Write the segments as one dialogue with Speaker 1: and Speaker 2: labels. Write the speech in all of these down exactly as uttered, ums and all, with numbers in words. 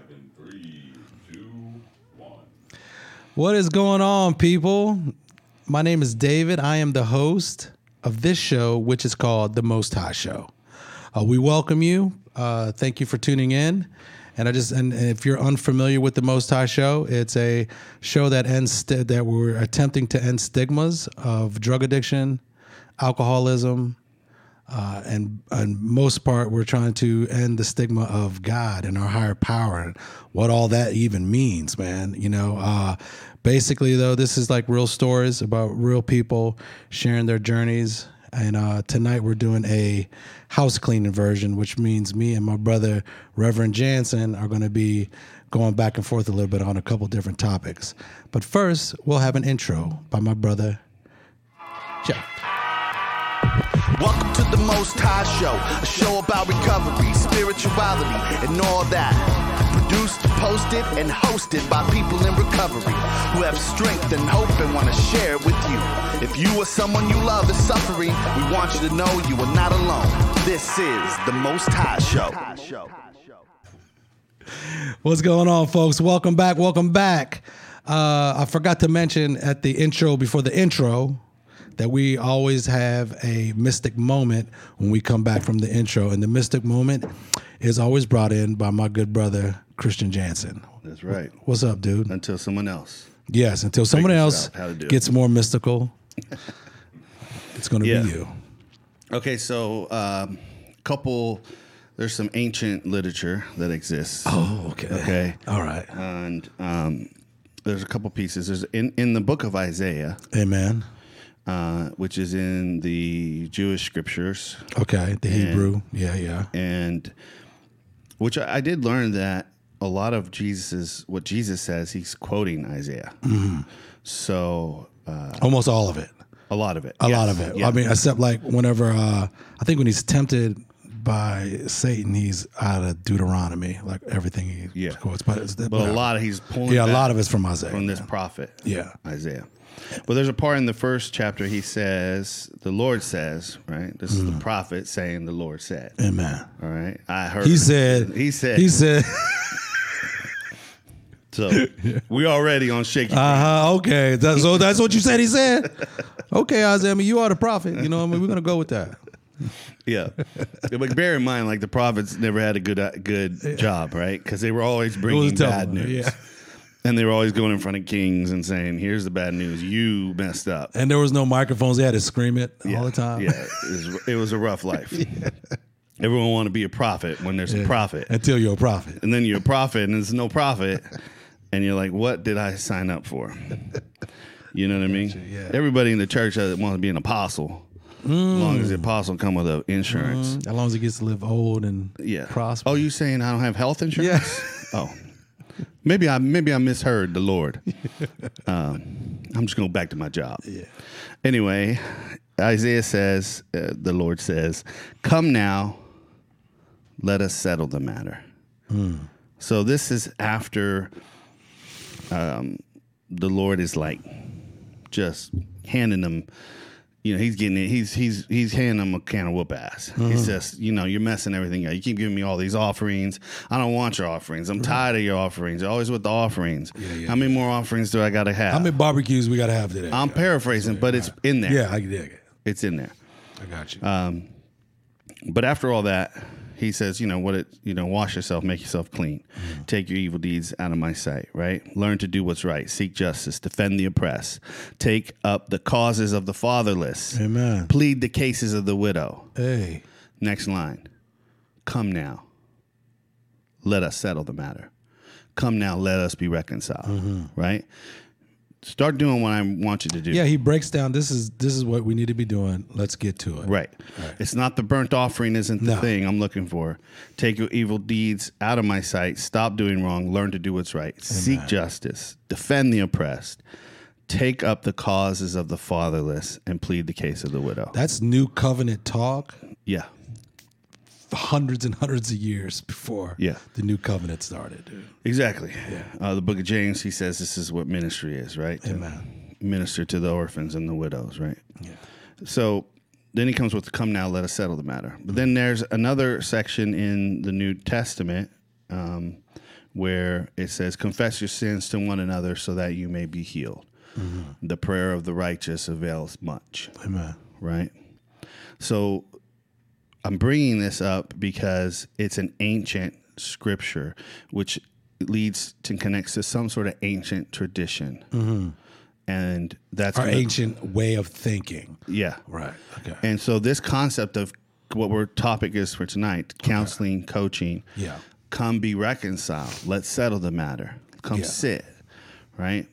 Speaker 1: live in three, two, one.
Speaker 2: What is going on, people? My name is David. I am the host of this show, which is called The Most High Show. Uh, we welcome you. Uh, thank you for tuning in. And I just and, and if you're unfamiliar with The Most High Show, it's a show that ends st- that we're attempting to end stigmas of drug addiction, alcoholism, uh, and and most part we're trying to end the stigma of God and our higher power and what all that even means, man. You know, uh, basically though, this is like real stories about real people sharing their journeys. And uh, tonight we're doing a house cleaning version, which means me and my brother, Reverend Jansen, are going to be going back and forth a little bit on a couple different topics. But first, we'll have an intro by my brother, Jeff.
Speaker 3: Welcome to The Most High Show, a show about recovery, spirituality, and all that. Produced, posted, and hosted by people in recovery who have strength and hope and want to share it with you. If you or someone you love is suffering, we want you to know you are not alone. This is The Most High Show.
Speaker 2: What's going on, folks? Welcome back. Welcome back. Uh, I forgot to mention at the intro, before the intro, that we always have a mystic moment when we come back from the intro. And the mystic moment is always brought in by my good brother, Christian Jansen.
Speaker 4: That's right.
Speaker 2: What's up, dude?
Speaker 4: Until someone else.
Speaker 2: Yes, until someone else gets
Speaker 4: it.
Speaker 2: more mystical, it's going to
Speaker 4: Yeah.
Speaker 2: be you.
Speaker 4: Okay, so um, couple, there's some ancient literature that exists.
Speaker 2: Oh, okay.
Speaker 4: Okay.
Speaker 2: All right.
Speaker 4: And um, there's a couple pieces. There's in, in the book of Isaiah,
Speaker 2: Amen.
Speaker 4: uh, which is in the Jewish scriptures.
Speaker 2: Okay, the
Speaker 4: And-
Speaker 2: Hebrew. Yeah, yeah.
Speaker 4: And which I, I did learn that a lot of Jesus's, what Jesus says, he's quoting Isaiah.
Speaker 2: Mm-hmm.
Speaker 4: So uh,
Speaker 2: Almost all of it.
Speaker 4: a lot of it.
Speaker 2: A
Speaker 4: Yes.
Speaker 2: lot of it.
Speaker 4: Yeah.
Speaker 2: I mean, except like whenever, uh, I think when he's tempted by Satan, he's out of Deuteronomy, like everything he
Speaker 4: Yeah.
Speaker 2: quotes. But, it's,
Speaker 4: But a lot of he's pulling
Speaker 2: yeah, a
Speaker 4: back
Speaker 2: lot of it's from Isaiah.
Speaker 4: from this prophet.
Speaker 2: Yeah.
Speaker 4: Isaiah. Well, there's a part in the first chapter he says, the Lord says, right? This is the prophet saying the Lord said.
Speaker 2: Amen.
Speaker 4: All right. I heard.
Speaker 2: He said,
Speaker 4: He said.
Speaker 2: he said,
Speaker 4: So we already on shaky.
Speaker 2: uh huh, okay. That, so that's what you said he said? Okay, Isaiah, I mean, you are the prophet. You know what I mean? We're going to go with that.
Speaker 4: Yeah. But bear in mind, like the prophets never had a good uh, good job, right? Because they were always bringing
Speaker 2: tough
Speaker 4: bad
Speaker 2: one,
Speaker 4: news.
Speaker 2: yeah.
Speaker 4: And they were always going in front of kings and saying, here's the bad news. You messed up.
Speaker 2: And there was no microphones. They had to scream it
Speaker 4: Yeah.
Speaker 2: all the time.
Speaker 4: Yeah. It was, it was a rough life. Everyone want to be a prophet when there's a prophet.
Speaker 2: Until you're a prophet.
Speaker 4: And then you're a prophet and there's no prophet. And you're like, what did I sign up for? You know what I mean?
Speaker 2: yeah.
Speaker 4: Everybody in the church wants to be an apostle. As long as the apostle come with a insurance.
Speaker 2: As long as he gets to live old and
Speaker 4: Yeah.
Speaker 2: prosper.
Speaker 4: Oh, you saying I don't have health insurance? Oh. Maybe I maybe I misheard the Lord. Um, I'm just going back to my job.
Speaker 2: Yeah.
Speaker 4: Anyway, Isaiah says, uh, the Lord says, come now, let us settle the matter. So this is after um, the Lord is like just handing them, you know, he's getting it. He's he's he's handing them a can of whoop ass. He says, you know, you're messing everything up. You keep giving me all these offerings. I don't want your offerings. I'm tired of your offerings. You're always with the offerings.
Speaker 2: yeah,
Speaker 4: How many more offerings do I got to have?
Speaker 2: How many barbecues we got to have today?
Speaker 4: I'm paraphrasing, but it's in there.
Speaker 2: yeah, I dig it.
Speaker 4: It's in there.
Speaker 2: I got you.
Speaker 4: Um, but after all that, he says, you know, what it, you know, wash yourself, make yourself clean. Take your evil deeds out of my sight, right? Learn to do what's right. Seek justice. Defend the oppressed. Take up the causes of the fatherless.
Speaker 2: Amen.
Speaker 4: Plead the cases of the widow.
Speaker 2: Hey.
Speaker 4: Next line. Come now. Let us settle the matter. Come now, let us be reconciled, right? Start doing what I want you to do.
Speaker 2: Yeah, he breaks down. This is this is what we need to be doing. Let's get to it.
Speaker 4: Right. right. It's not the burnt offering isn't the
Speaker 2: No.
Speaker 4: thing I'm looking for. Take your evil deeds out of my sight. Stop doing wrong. Learn to do what's right. Seek justice. Defend the oppressed. Take up the causes of the fatherless and plead the case of the widow.
Speaker 2: That's new covenant talk
Speaker 4: Yeah.
Speaker 2: hundreds and hundreds of years before
Speaker 4: Yeah.
Speaker 2: the new covenant started, dude.
Speaker 4: Exactly.
Speaker 2: Yeah.
Speaker 4: Uh, the book of James, he says this is what ministry is, right? To
Speaker 2: Amen.
Speaker 4: minister to the orphans and the widows, right?
Speaker 2: Yeah.
Speaker 4: So then he comes with, come now, let us settle the matter. But then there's another section in the New Testament um, where it says, confess your sins to one another so that you may be healed. Mm-hmm. The prayer of the righteous avails much.
Speaker 2: Amen.
Speaker 4: Right? So I'm bringing this up because it's an ancient scripture, which leads to connects to some sort of ancient tradition. Mm-hmm. And that's
Speaker 2: our
Speaker 4: gonna,
Speaker 2: ancient way of thinking.
Speaker 4: Yeah.
Speaker 2: Right. Okay.
Speaker 4: And so this concept of what our topic is for tonight, counseling, okay. coaching,
Speaker 2: yeah.
Speaker 4: come be reconciled. Let's settle the matter. Come
Speaker 2: yeah.
Speaker 4: sit, right?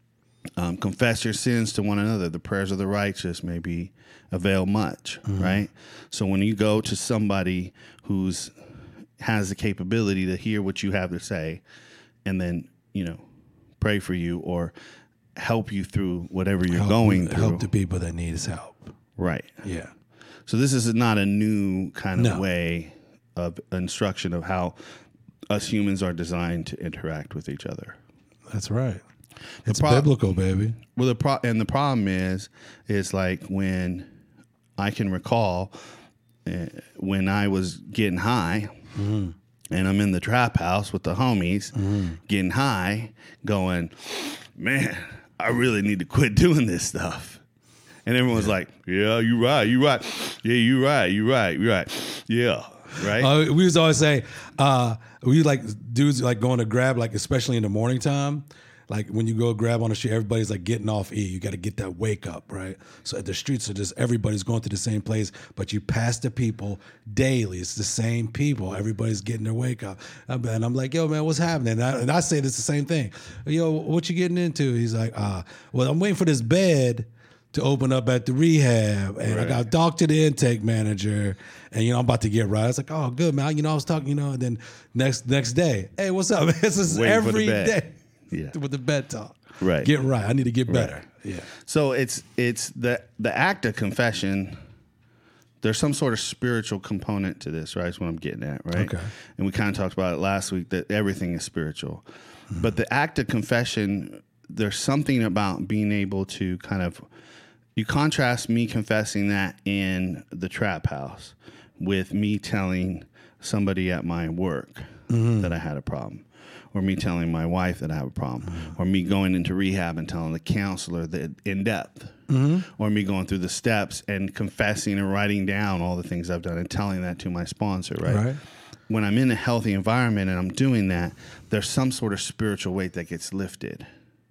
Speaker 4: Um, confess your sins to one another. The prayers of the righteous may be avail much, mm-hmm. right? So when you go to somebody who's has the capability to hear what you have to say and then, you know, pray for you or help you through whatever you're
Speaker 2: help,
Speaker 4: going through.
Speaker 2: Help the people that need his help.
Speaker 4: Right.
Speaker 2: Yeah.
Speaker 4: So this is not a new kind of
Speaker 2: no.
Speaker 4: way of instruction of how us humans are designed to interact with each other.
Speaker 2: That's right. It's
Speaker 4: pro-
Speaker 2: biblical, baby.
Speaker 4: Well, the pro- and the problem is, is like when I can recall uh, when I was getting high, mm-hmm. and I'm in the trap house with the homies, mm-hmm. getting high, going, man, I really need to quit doing this stuff. And everyone's yeah. like, yeah, you right, you right. Yeah, you right, you right, you right. Yeah, right?
Speaker 2: Uh, we used to always say, uh, we like dudes like going to grab, like especially in the morning time, like when you go grab on the street, everybody's like getting off E. You got to get that wake up, right? So the streets are just, everybody's going to the same place, but you pass the people daily. It's the same people. Everybody's getting their wake up. And I'm like, yo, man, what's happening? And I, and I say this the same thing. Yo, what you getting into? He's like, uh, well, I'm waiting for this bed to open up at the rehab, and right. I got to talk to the intake manager, and you know I'm about to get right. I was like, oh, good man. You know I was talking, you know, and then next next day, hey, what's up? This is
Speaker 4: Waiting
Speaker 2: every day,
Speaker 4: yeah,
Speaker 2: with the bed talk.
Speaker 4: Right,
Speaker 2: get right. I need to get better.
Speaker 4: Right.
Speaker 2: Yeah.
Speaker 4: So it's it's the the act of confession. There's some sort of spiritual component to this, right? That's what I'm getting at, right?
Speaker 2: Okay.
Speaker 4: And we kind of talked about it last week that everything is spiritual, mm-hmm. but the act of confession, there's something about being able to kind of. You contrast me confessing that in the trap house with me telling somebody at my work mm-hmm. that I had a problem, or me telling my wife that I have a problem, mm-hmm. or me going into rehab and telling the counselor that in depth, mm-hmm. or me going through the steps and confessing and writing down all the things I've done and telling that to my sponsor, right?
Speaker 2: Right.
Speaker 4: When I'm in a healthy environment and I'm doing that, there's some sort of spiritual weight that gets lifted.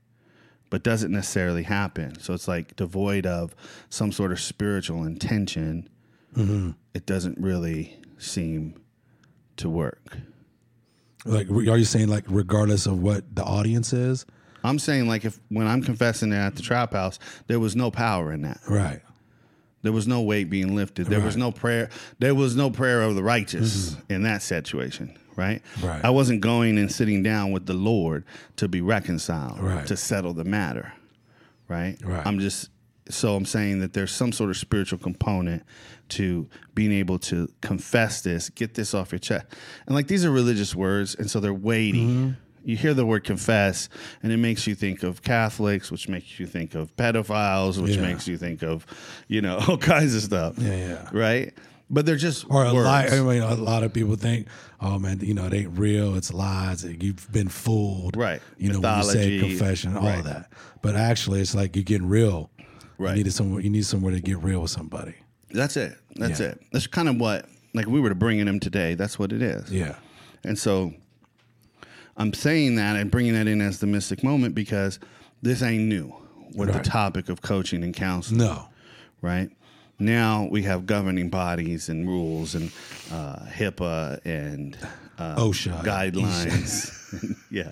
Speaker 4: But doesn't necessarily happen. So it's like devoid of some sort of spiritual intention. Mm-hmm. It doesn't really seem to work.
Speaker 2: Like, are you saying like regardless of what the audience is?
Speaker 4: I'm saying like if when I'm confessing it at the trap house, there was no power in that.
Speaker 2: Right.
Speaker 4: There was no weight being lifted. There
Speaker 2: right.
Speaker 4: was no prayer. There was no prayer of the righteous mm-hmm. in that situation. Right?
Speaker 2: Right.
Speaker 4: I wasn't going and sitting down with the Lord to be reconciled,
Speaker 2: right.
Speaker 4: to settle the matter. Right?
Speaker 2: Right.
Speaker 4: I'm just, so I'm saying that there's some sort of spiritual component to being able to confess this, get this off your chest. And like these are religious words, and so they're weighty. Mm-hmm. You hear the word confess, and it makes you think of Catholics, which makes you think of pedophiles, which
Speaker 2: yeah.
Speaker 4: makes you think of, you know, all kinds of stuff.
Speaker 2: Yeah, yeah.
Speaker 4: Right? But they're just
Speaker 2: or a
Speaker 4: words.
Speaker 2: lie. I mean, a lot of people think, "Oh man, you know, it ain't real. It's lies. You've been fooled."
Speaker 4: Right.
Speaker 2: You
Speaker 4: Mythology.
Speaker 2: know, when you say confession, all
Speaker 4: right.
Speaker 2: that. But actually, it's like you're getting real.
Speaker 4: Right.
Speaker 2: You need somewhere. You need somewhere to get real with somebody.
Speaker 4: That's it. That's
Speaker 2: yeah.
Speaker 4: it. That's kind of what, like, we were to bring him today. That's what it is.
Speaker 2: Yeah.
Speaker 4: And so, I'm saying that and bringing that in as the mystic moment because this ain't new. With right. the topic of coaching and counseling.
Speaker 2: No.
Speaker 4: Right. Now we have governing bodies and rules and uh, HIPAA and uh,
Speaker 2: OSHA
Speaker 4: guidelines. yeah,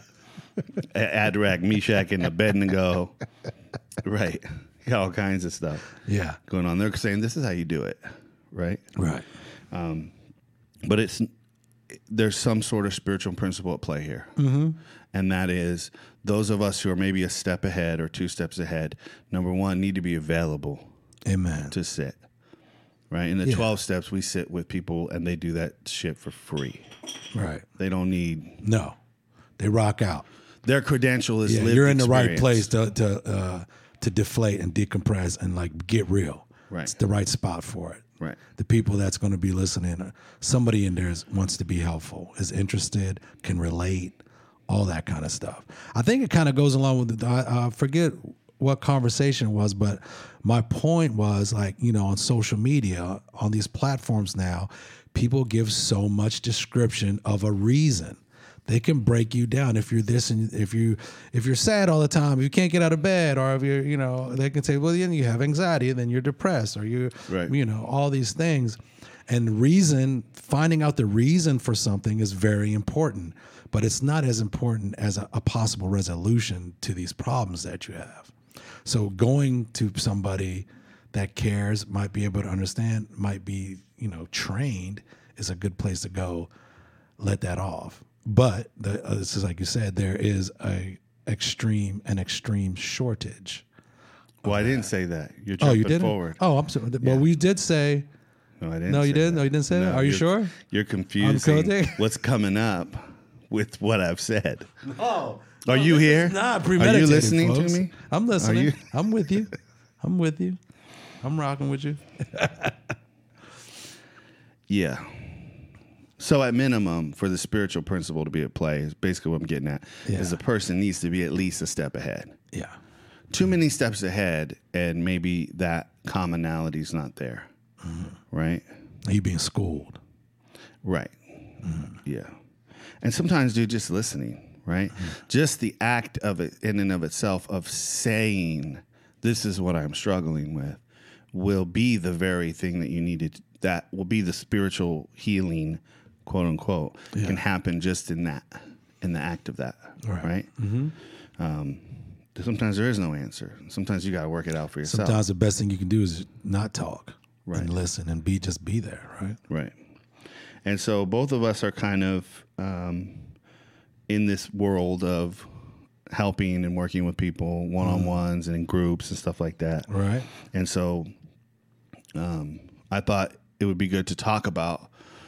Speaker 4: Adrach, Meshach, and Abednego. Right, all kinds of stuff.
Speaker 2: Yeah,
Speaker 4: going on. They're saying this is how you do it. Right.
Speaker 2: Right.
Speaker 4: Um, but it's there's some sort of spiritual principle at play here,
Speaker 2: mm-hmm.
Speaker 4: and that is those of us who are maybe a step ahead or two steps ahead. Number one, need to be available.
Speaker 2: Amen.
Speaker 4: To sit, right? In the
Speaker 2: yeah.
Speaker 4: twelve steps, we sit with people and they do that shit for free.
Speaker 2: Right.
Speaker 4: They don't need...
Speaker 2: No. They rock out.
Speaker 4: Their credential is
Speaker 2: yeah,
Speaker 4: lived
Speaker 2: you're in
Speaker 4: experience.
Speaker 2: the right place to to uh, to deflate and decompress and like get real.
Speaker 4: Right.
Speaker 2: It's the right spot for it.
Speaker 4: Right.
Speaker 2: The people that's going to be listening, somebody in there is, wants to be helpful, is interested, can relate, all that kind of stuff. I think it kind of goes along with the, I, I forget what conversation it was, but my point was, like, you know, on social media, on these platforms now, people give so much description of a reason. They can break you down if you're this and if you if you're sad all the time, if you can't get out of bed, or if you're, you know, they can say, well, then you have anxiety, and then you're depressed, or you,
Speaker 4: right.
Speaker 2: you know, all these things. And reason, finding out the reason for something is very important, but it's not as important as a, a possible resolution to these problems that you have. So going to somebody that cares, might be able to understand, might be, you know, trained, is a good place to go. Let that off. But the, uh, this is like you said, there is a extreme, an extreme shortage.
Speaker 4: Well, I didn't say that. You're jumping
Speaker 2: Oh, you didn't?
Speaker 4: forward.
Speaker 2: Oh, I'm sorry.
Speaker 4: Yeah.
Speaker 2: Well, we did say.
Speaker 4: No, I didn't.
Speaker 2: No, you
Speaker 4: say
Speaker 2: didn't.
Speaker 4: That.
Speaker 2: No, you didn't say
Speaker 4: no,
Speaker 2: that. Are you
Speaker 4: you're-
Speaker 2: sure?
Speaker 4: You're confusing
Speaker 2: coding.
Speaker 4: what's coming up with what I've said.
Speaker 2: Oh,
Speaker 4: Are you here?
Speaker 2: Not
Speaker 4: Are
Speaker 2: premeditated.
Speaker 4: you listening
Speaker 2: folks.
Speaker 4: to me?
Speaker 2: I'm listening.
Speaker 4: you?
Speaker 2: I'm with you. I'm with you. I'm rocking with you.
Speaker 4: Yeah. So at minimum, for the spiritual principle to be at play, is basically what I'm getting at,
Speaker 2: Yeah.
Speaker 4: is the person needs to be at least a step ahead.
Speaker 2: Yeah.
Speaker 4: Too many steps ahead, and maybe that commonality is not there.
Speaker 2: Mm-hmm.
Speaker 4: Right?
Speaker 2: Are you being schooled?
Speaker 4: Right. Yeah. And sometimes, dude, just listening, right? Just the act of it in and of itself of saying, this is what I'm struggling with, will be the very thing that you needed. That will be the spiritual healing, quote unquote,
Speaker 2: Yeah.
Speaker 4: can happen just in that, in the act of that.
Speaker 2: Right.
Speaker 4: Right. Um, sometimes there is no answer. Sometimes you got to work it out for yourself.
Speaker 2: Sometimes the best thing you can do is not talk
Speaker 4: Right.
Speaker 2: and listen and be just be there, right?
Speaker 4: Right. And so both of us are kind of um, in this world of helping and working with people one-on-ones and in groups and stuff like that.
Speaker 2: Right.
Speaker 4: And so um, I thought it would be good to talk about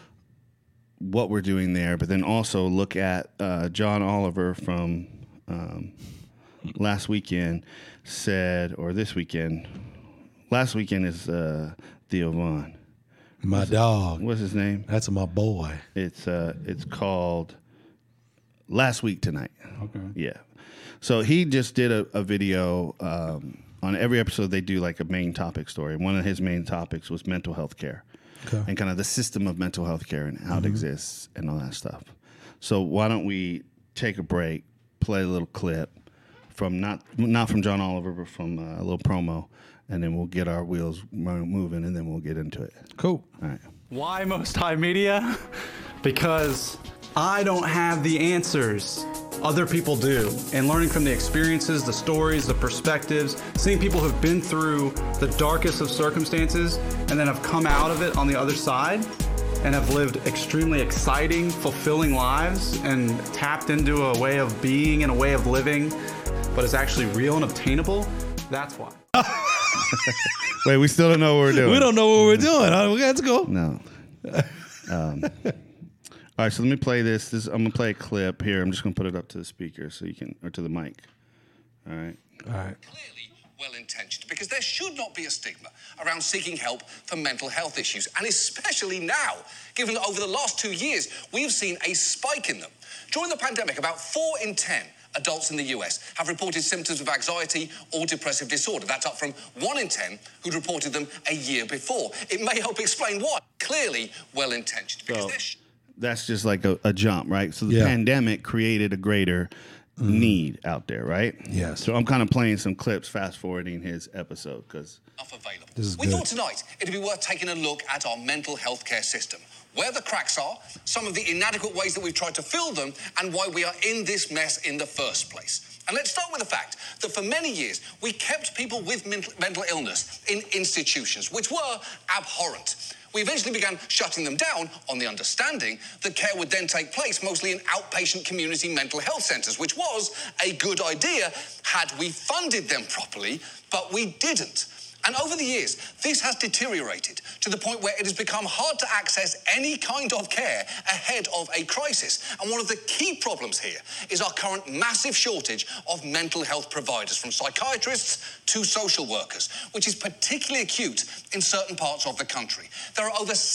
Speaker 4: what we're doing there, but then also look at uh, John Oliver from um, last weekend said, or this weekend, last weekend is uh, Theo Vaughn.
Speaker 2: My
Speaker 4: What's
Speaker 2: dog.
Speaker 4: What's his name?
Speaker 2: That's my boy.
Speaker 4: It's uh, it's called Last Week Tonight.
Speaker 2: Okay.
Speaker 4: Yeah. So he just did a, a video um, on every episode. They do like a main topic story. One of his main topics was mental health care,
Speaker 2: Okay.
Speaker 4: and kind of the system of mental health care and how it exists and all that stuff. So why don't we take a break, play a little clip from not not from John Oliver, but from uh, a little promo, and then we'll get our wheels mo- moving, and then we'll get into it.
Speaker 2: Cool.
Speaker 4: All right.
Speaker 5: Why Most High Media? Because I don't have the answers. Other people do. And learning from the experiences, the stories, the perspectives, seeing people who've been through the darkest of circumstances and then have come out of it on the other side and have lived extremely exciting, fulfilling lives and tapped into a way of being and a way of living, but is actually real and obtainable, that's why.
Speaker 4: Wait, we still don't know what we're doing.
Speaker 2: We don't know what we're doing. Huh? Let's go.
Speaker 4: No. Um, all right, so let me play this. this. I'm gonna play a clip here. I'm just gonna put it up to the speaker so you can, or to the mic. All right.
Speaker 2: All right.
Speaker 6: Clearly well-intentioned, because there should not be a stigma around seeking help for mental health issues, and especially now, given that over the last two years, we've seen a spike in them. During the pandemic, about four in ten adults in the U S have reported symptoms of anxiety or depressive disorder. That's up from one in ten who'd reported them a year before. It may help explain why. Clearly well-intentioned, because
Speaker 4: So
Speaker 6: they're sh-
Speaker 4: that's just like a, a jump, right? So the
Speaker 2: Yeah.
Speaker 4: pandemic created a greater need out there, right?
Speaker 2: Yes.
Speaker 4: So I'm kind of playing some clips, fast forwarding his episode because
Speaker 6: enough available.
Speaker 2: This is
Speaker 6: we
Speaker 2: good.
Speaker 6: thought tonight it'd be worth taking a look at our mental health care system, where the cracks are, some of the inadequate ways that we've tried to fill them, and why we are in this mess in the first place. And let's start with the fact that for many years, we kept people with mental, mental illness in institutions, which were abhorrent. We eventually began shutting them down on the understanding that care would then take place mostly in outpatient community mental health centres, which was a good idea had we funded them properly, but we didn't. And over the years, this has deteriorated to the point where it has become hard to access any kind of care ahead of a crisis. And one of the key problems here is our current massive shortage of mental health providers, from psychiatrists to social workers, which is particularly acute in certain parts of the country. There are over six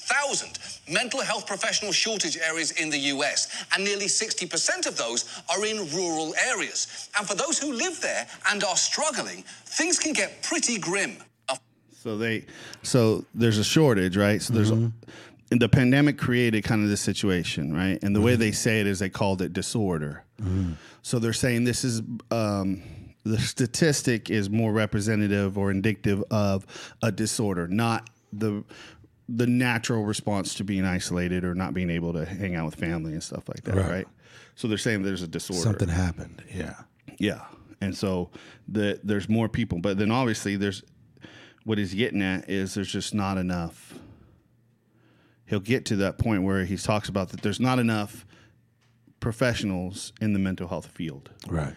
Speaker 6: thousand mental health professional shortage areas in the U S, and nearly sixty percent of those are in rural areas. And for those who live there and are struggling, things can get pretty grim.
Speaker 4: So they, so there's a shortage, right? So there's,
Speaker 2: Mm-hmm.
Speaker 4: a, and the pandemic created kind of this situation, right? And the way they say it is they called it disorder.
Speaker 2: Mm-hmm.
Speaker 4: So they're saying this is, um, the statistic is more representative or indicative of a disorder, not the the natural response to being isolated or not being able to hang out with family and stuff like that,
Speaker 2: Right.
Speaker 4: right? So they're saying there's a disorder.
Speaker 2: Something happened. Yeah.
Speaker 4: Yeah. And so the there's more people, but then obviously there's what he's getting at is there's just not enough. He'll get to that point where he talks about that there's not enough professionals in the mental health field
Speaker 2: Right.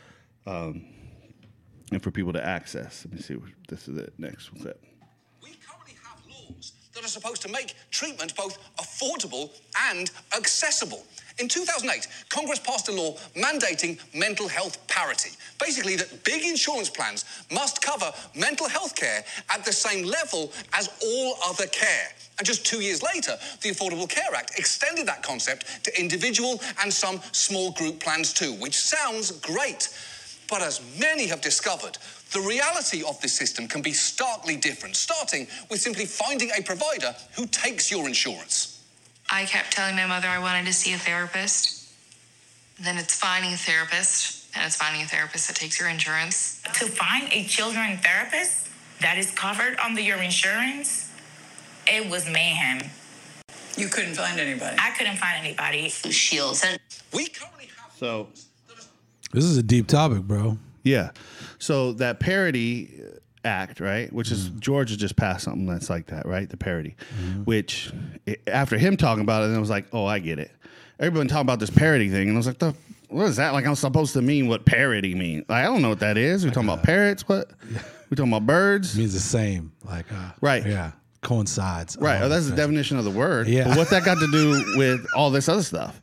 Speaker 4: and for people to access. Let me see. This is it. Next clip.
Speaker 6: We currently have laws that are supposed to make treatment both affordable and accessible. In two thousand eight, Congress passed a law mandating mental health parity. Basically, that big insurance plans must cover mental health care at the same level as all other care. And just two years later, the Affordable Care Act extended that concept to individual and some small group plans too, which sounds great. But as many have discovered, the reality of this system can be starkly different, starting with simply finding a provider who takes your insurance.
Speaker 7: I kept telling my mother I wanted to see a therapist. Then it's finding a therapist, and it's finding a therapist that takes your insurance.
Speaker 8: To find a children therapist that is covered under your insurance, it was mayhem.
Speaker 9: You couldn't find anybody.
Speaker 8: I couldn't find anybody.
Speaker 7: Shields. And
Speaker 6: We currently have
Speaker 4: So
Speaker 2: This is a deep topic, bro.
Speaker 4: yeah. So that parity act, right? Which is Georgia just passed something that's like that, right? The parity, which it, after him talking about it, then I was like, oh, I get it. Everyone talking about this parity thing, and I was like, the, what is that? Like I'm supposed to mean what parity means? Like, I don't know what that is. We talking about parrots? What? We talking about birds?
Speaker 2: It means the same. Like, uh,
Speaker 4: Right.
Speaker 2: Yeah. Coincides.
Speaker 4: Right.
Speaker 2: Oh,
Speaker 4: Oh, that's the
Speaker 2: okay.
Speaker 4: definition of the word.
Speaker 2: Yeah.
Speaker 4: But what's that got to do with all this other stuff?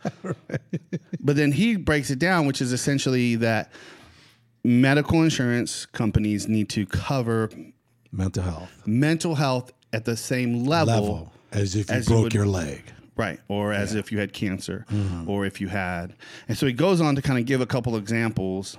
Speaker 4: But then he breaks it down, which is essentially that medical insurance companies need to cover
Speaker 2: Mental health.
Speaker 4: mental health at the same level,
Speaker 2: Level. As if you
Speaker 4: as you
Speaker 2: broke
Speaker 4: would-
Speaker 2: your leg.
Speaker 4: right? Or as if you had cancer, or if you had. And so he goes on to kind of give a couple examples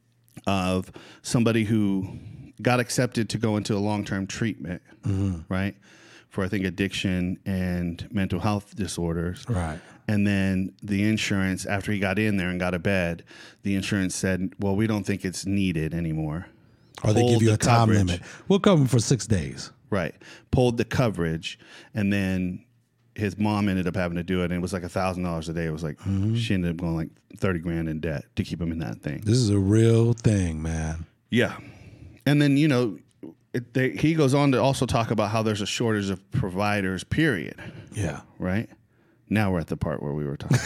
Speaker 4: of somebody who got accepted to go into a long-term treatment, right? For I think addiction and mental health disorders.
Speaker 2: Right.
Speaker 4: And then the insurance, after he got in there and got a bed, the insurance said, well, we don't think it's needed anymore.
Speaker 2: Or they give
Speaker 4: Pulled
Speaker 2: you
Speaker 4: the
Speaker 2: a time
Speaker 4: coverage.
Speaker 2: limit. We'll cover them for six days.
Speaker 4: Right. Pulled the coverage. And then his mom ended up having to do it. And it was like a thousand dollars a day. It was like, she ended up going like thirty grand in debt to keep him in that thing.
Speaker 2: This is a real thing, man.
Speaker 4: Yeah. And then, you know, it, they, he goes on to also talk about how there's a shortage of providers, period.
Speaker 2: Yeah.
Speaker 4: Right? Now we're at the part where we were talking.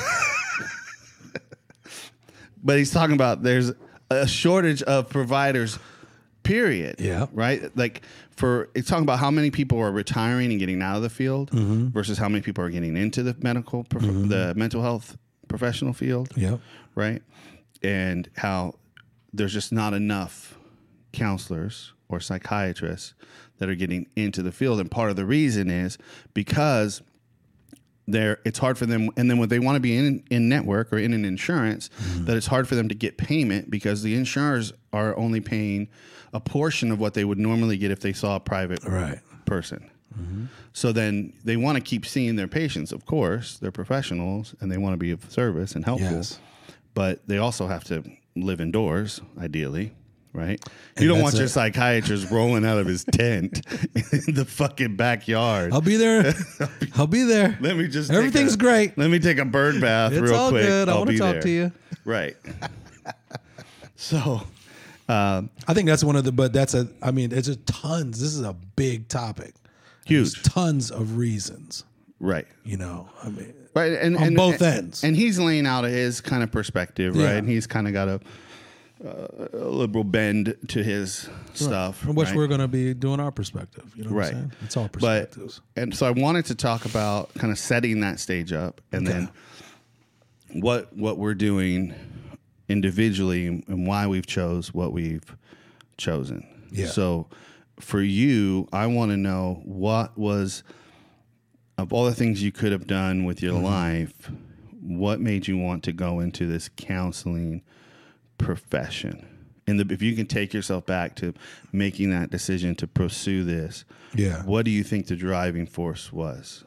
Speaker 4: But he's talking about there's a shortage of providers, period.
Speaker 2: Yeah.
Speaker 4: Right? Like for it's talking about how many people are retiring and getting out of the field versus how many people are getting into the medical prof- the mental health professional field.
Speaker 2: Yep.
Speaker 4: Right? And how there's just not enough counselors or psychiatrists that are getting into the field. And part of the reason is because they're it's hard for them, and then when they want to be in in network or in an insurance, that it's hard for them to get payment because the insurers are only paying a portion of what they would normally get if they saw a private
Speaker 2: Right.
Speaker 4: person. So then they want to keep seeing their patients, of course, they're professionals and they want to be of service and helpful,
Speaker 2: Yes.
Speaker 4: but they also have to live indoors, ideally. Right?
Speaker 2: And
Speaker 4: You don't
Speaker 2: that's
Speaker 4: want your
Speaker 2: a-
Speaker 4: psychiatrist rolling out of his tent in the fucking backyard.
Speaker 2: I'll be there. I'll be there.
Speaker 4: Let me just take
Speaker 2: Everything's
Speaker 4: a-
Speaker 2: great.
Speaker 4: Let me take a bird bath
Speaker 2: It's
Speaker 4: real
Speaker 2: all
Speaker 4: quick.
Speaker 2: good. I
Speaker 4: I'll
Speaker 2: want to
Speaker 4: be
Speaker 2: talk
Speaker 4: there.
Speaker 2: to you.
Speaker 4: Right. So, um,
Speaker 2: I think that's one of the, but that's a, I mean, it's a tons. This is a big topic.
Speaker 4: huge.
Speaker 2: There's tons of reasons,
Speaker 4: Right.
Speaker 2: you know, I mean,
Speaker 4: Right. And,
Speaker 2: on
Speaker 4: and
Speaker 2: both
Speaker 4: and,
Speaker 2: ends.
Speaker 4: And he's laying out his kind of perspective, right?
Speaker 2: Yeah.
Speaker 4: And he's kind of got a, uh, a liberal bend to his stuff.
Speaker 2: from which
Speaker 4: right?
Speaker 2: we're going to be doing our perspective. You know what
Speaker 4: Right.
Speaker 2: I'm saying? It's all
Speaker 4: But,
Speaker 2: perspectives.
Speaker 4: and so I wanted to talk about kind of setting that stage up and
Speaker 2: Okay.
Speaker 4: then what what we're doing individually and why we've chose what we've chosen.
Speaker 2: Yeah.
Speaker 4: So for you, I want to know what was of all the things you could have done with your
Speaker 2: Mm-hmm.
Speaker 4: life, what made you want to go into this counseling profession? And the, if you can take yourself back to making that decision to pursue this,
Speaker 2: Yeah.
Speaker 4: what do you think the driving force was?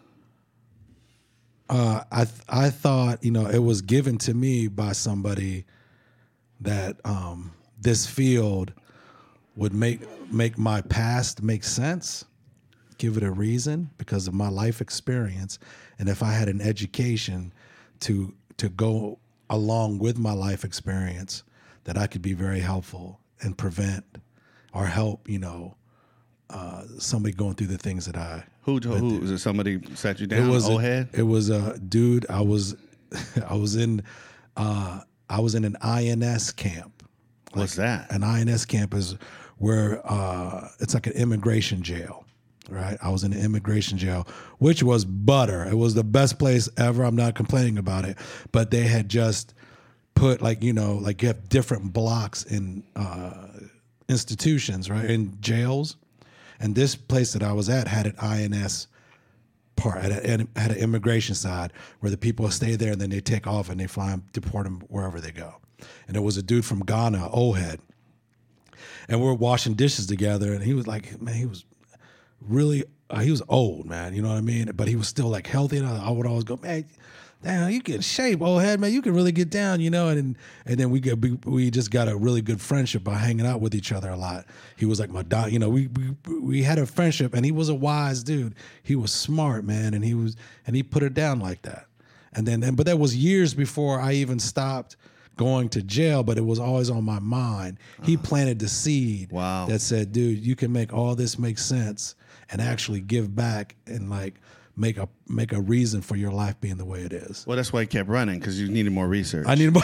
Speaker 2: Uh, I th- I thought, you know, it was given to me by somebody that um, this field would make make my past make sense, give it a reason because of my life experience, and if I had an education to to go along with my life experience, that I could be very helpful and prevent or help, you know, uh, somebody going through the things that I.
Speaker 4: Who who was it? Somebody sat you down?
Speaker 2: It was
Speaker 4: old
Speaker 2: a,
Speaker 4: head?
Speaker 2: It was a dude. I was, I was in, uh, I was in an I N S camp.
Speaker 4: What's that?
Speaker 2: An I N S camp is where uh, it's like an immigration jail, right? I was in an immigration jail, which was butter. It was the best place ever. I'm not complaining about it, but they had just put like you know like you have different blocks in uh, institutions, right? In jails. And this place that I was at had an I N S part, had, a, had an immigration side where the people stay there and then they take off and they fly them, deport them wherever they go. And there was a dude from Ghana, old head, and we were washing dishes together. And he was like, man, he was really, uh, he was old, man. You know what I mean? But he was still like healthy. And I, I would always go, man, damn, you get in shape, old head, man. You can really get down, you know. And and then we get we, we just got a really good friendship by hanging out with each other a lot. He was like my dog, you know. We we we had a friendship, and he was a wise dude. He was smart, man, and he was and he put it down like that. And then and, but that was years before I even stopped going to jail. But it was always on my mind. He planted the seed.
Speaker 4: Wow.
Speaker 2: That said, dude, you can make all this make sense and actually give back and like. Make a make a reason for your life being the way it is.
Speaker 4: Well, that's why you kept running, because you needed more research.
Speaker 2: I need more.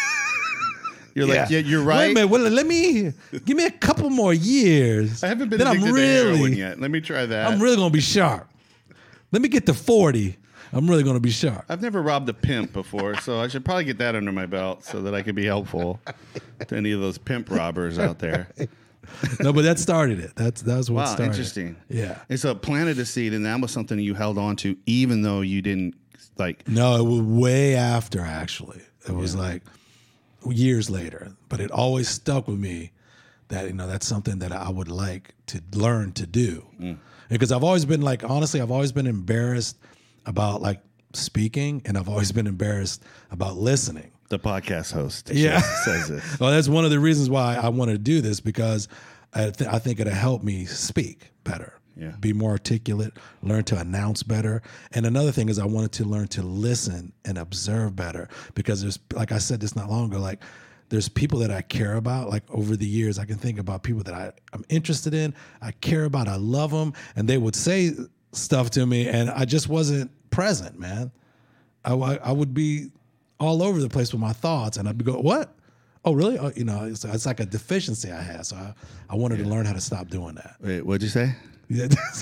Speaker 4: You're like, yeah, you're right.
Speaker 2: Wait a minute. Well, let me give me a couple more years.
Speaker 4: I haven't been
Speaker 2: then
Speaker 4: addicted
Speaker 2: I'm
Speaker 4: to heroin
Speaker 2: really,
Speaker 4: yet. Let me try that.
Speaker 2: I'm really gonna be sharp. Let me get to forty. I'm really gonna be sharp.
Speaker 4: I've never robbed a pimp before, so I should probably get that under my belt so that I can be helpful to any of those pimp robbers out there.
Speaker 2: No, but that started it. That's that's what
Speaker 4: Wow,
Speaker 2: started.
Speaker 4: interesting.
Speaker 2: It. Yeah.
Speaker 4: And so it planted a seed, and that was something you held on to, even though you didn't like.
Speaker 2: No, it was way after. Actually, it was
Speaker 4: Yeah.
Speaker 2: like years later. But it always stuck with me that you know that's something that I would like to learn to do,
Speaker 4: Mm.
Speaker 2: because I've always been like honestly, I've always been embarrassed about like speaking, and I've always been embarrassed about listening.
Speaker 4: The podcast host
Speaker 2: Yeah.
Speaker 4: says it.
Speaker 2: Well, that's one of the reasons why I want to do this, because I, th- I think it'll help me speak better,
Speaker 4: Yeah.
Speaker 2: be more articulate, learn to announce better. And another thing is I wanted to learn to listen and observe better, because there's, like I said this not long ago, like there's people that I care about. Like over the years, I can think about people that I, I'm interested in, I care about, I love them, and they would say stuff to me, and I just wasn't present, man. I, I would be all over the place with my thoughts, and I'd be go, what? Oh, really? Oh, you know, it's, it's like a deficiency I had. So I, I wanted
Speaker 4: Yeah.
Speaker 2: to learn how to stop doing that.
Speaker 4: Wait, what'd you say?
Speaker 2: Yeah,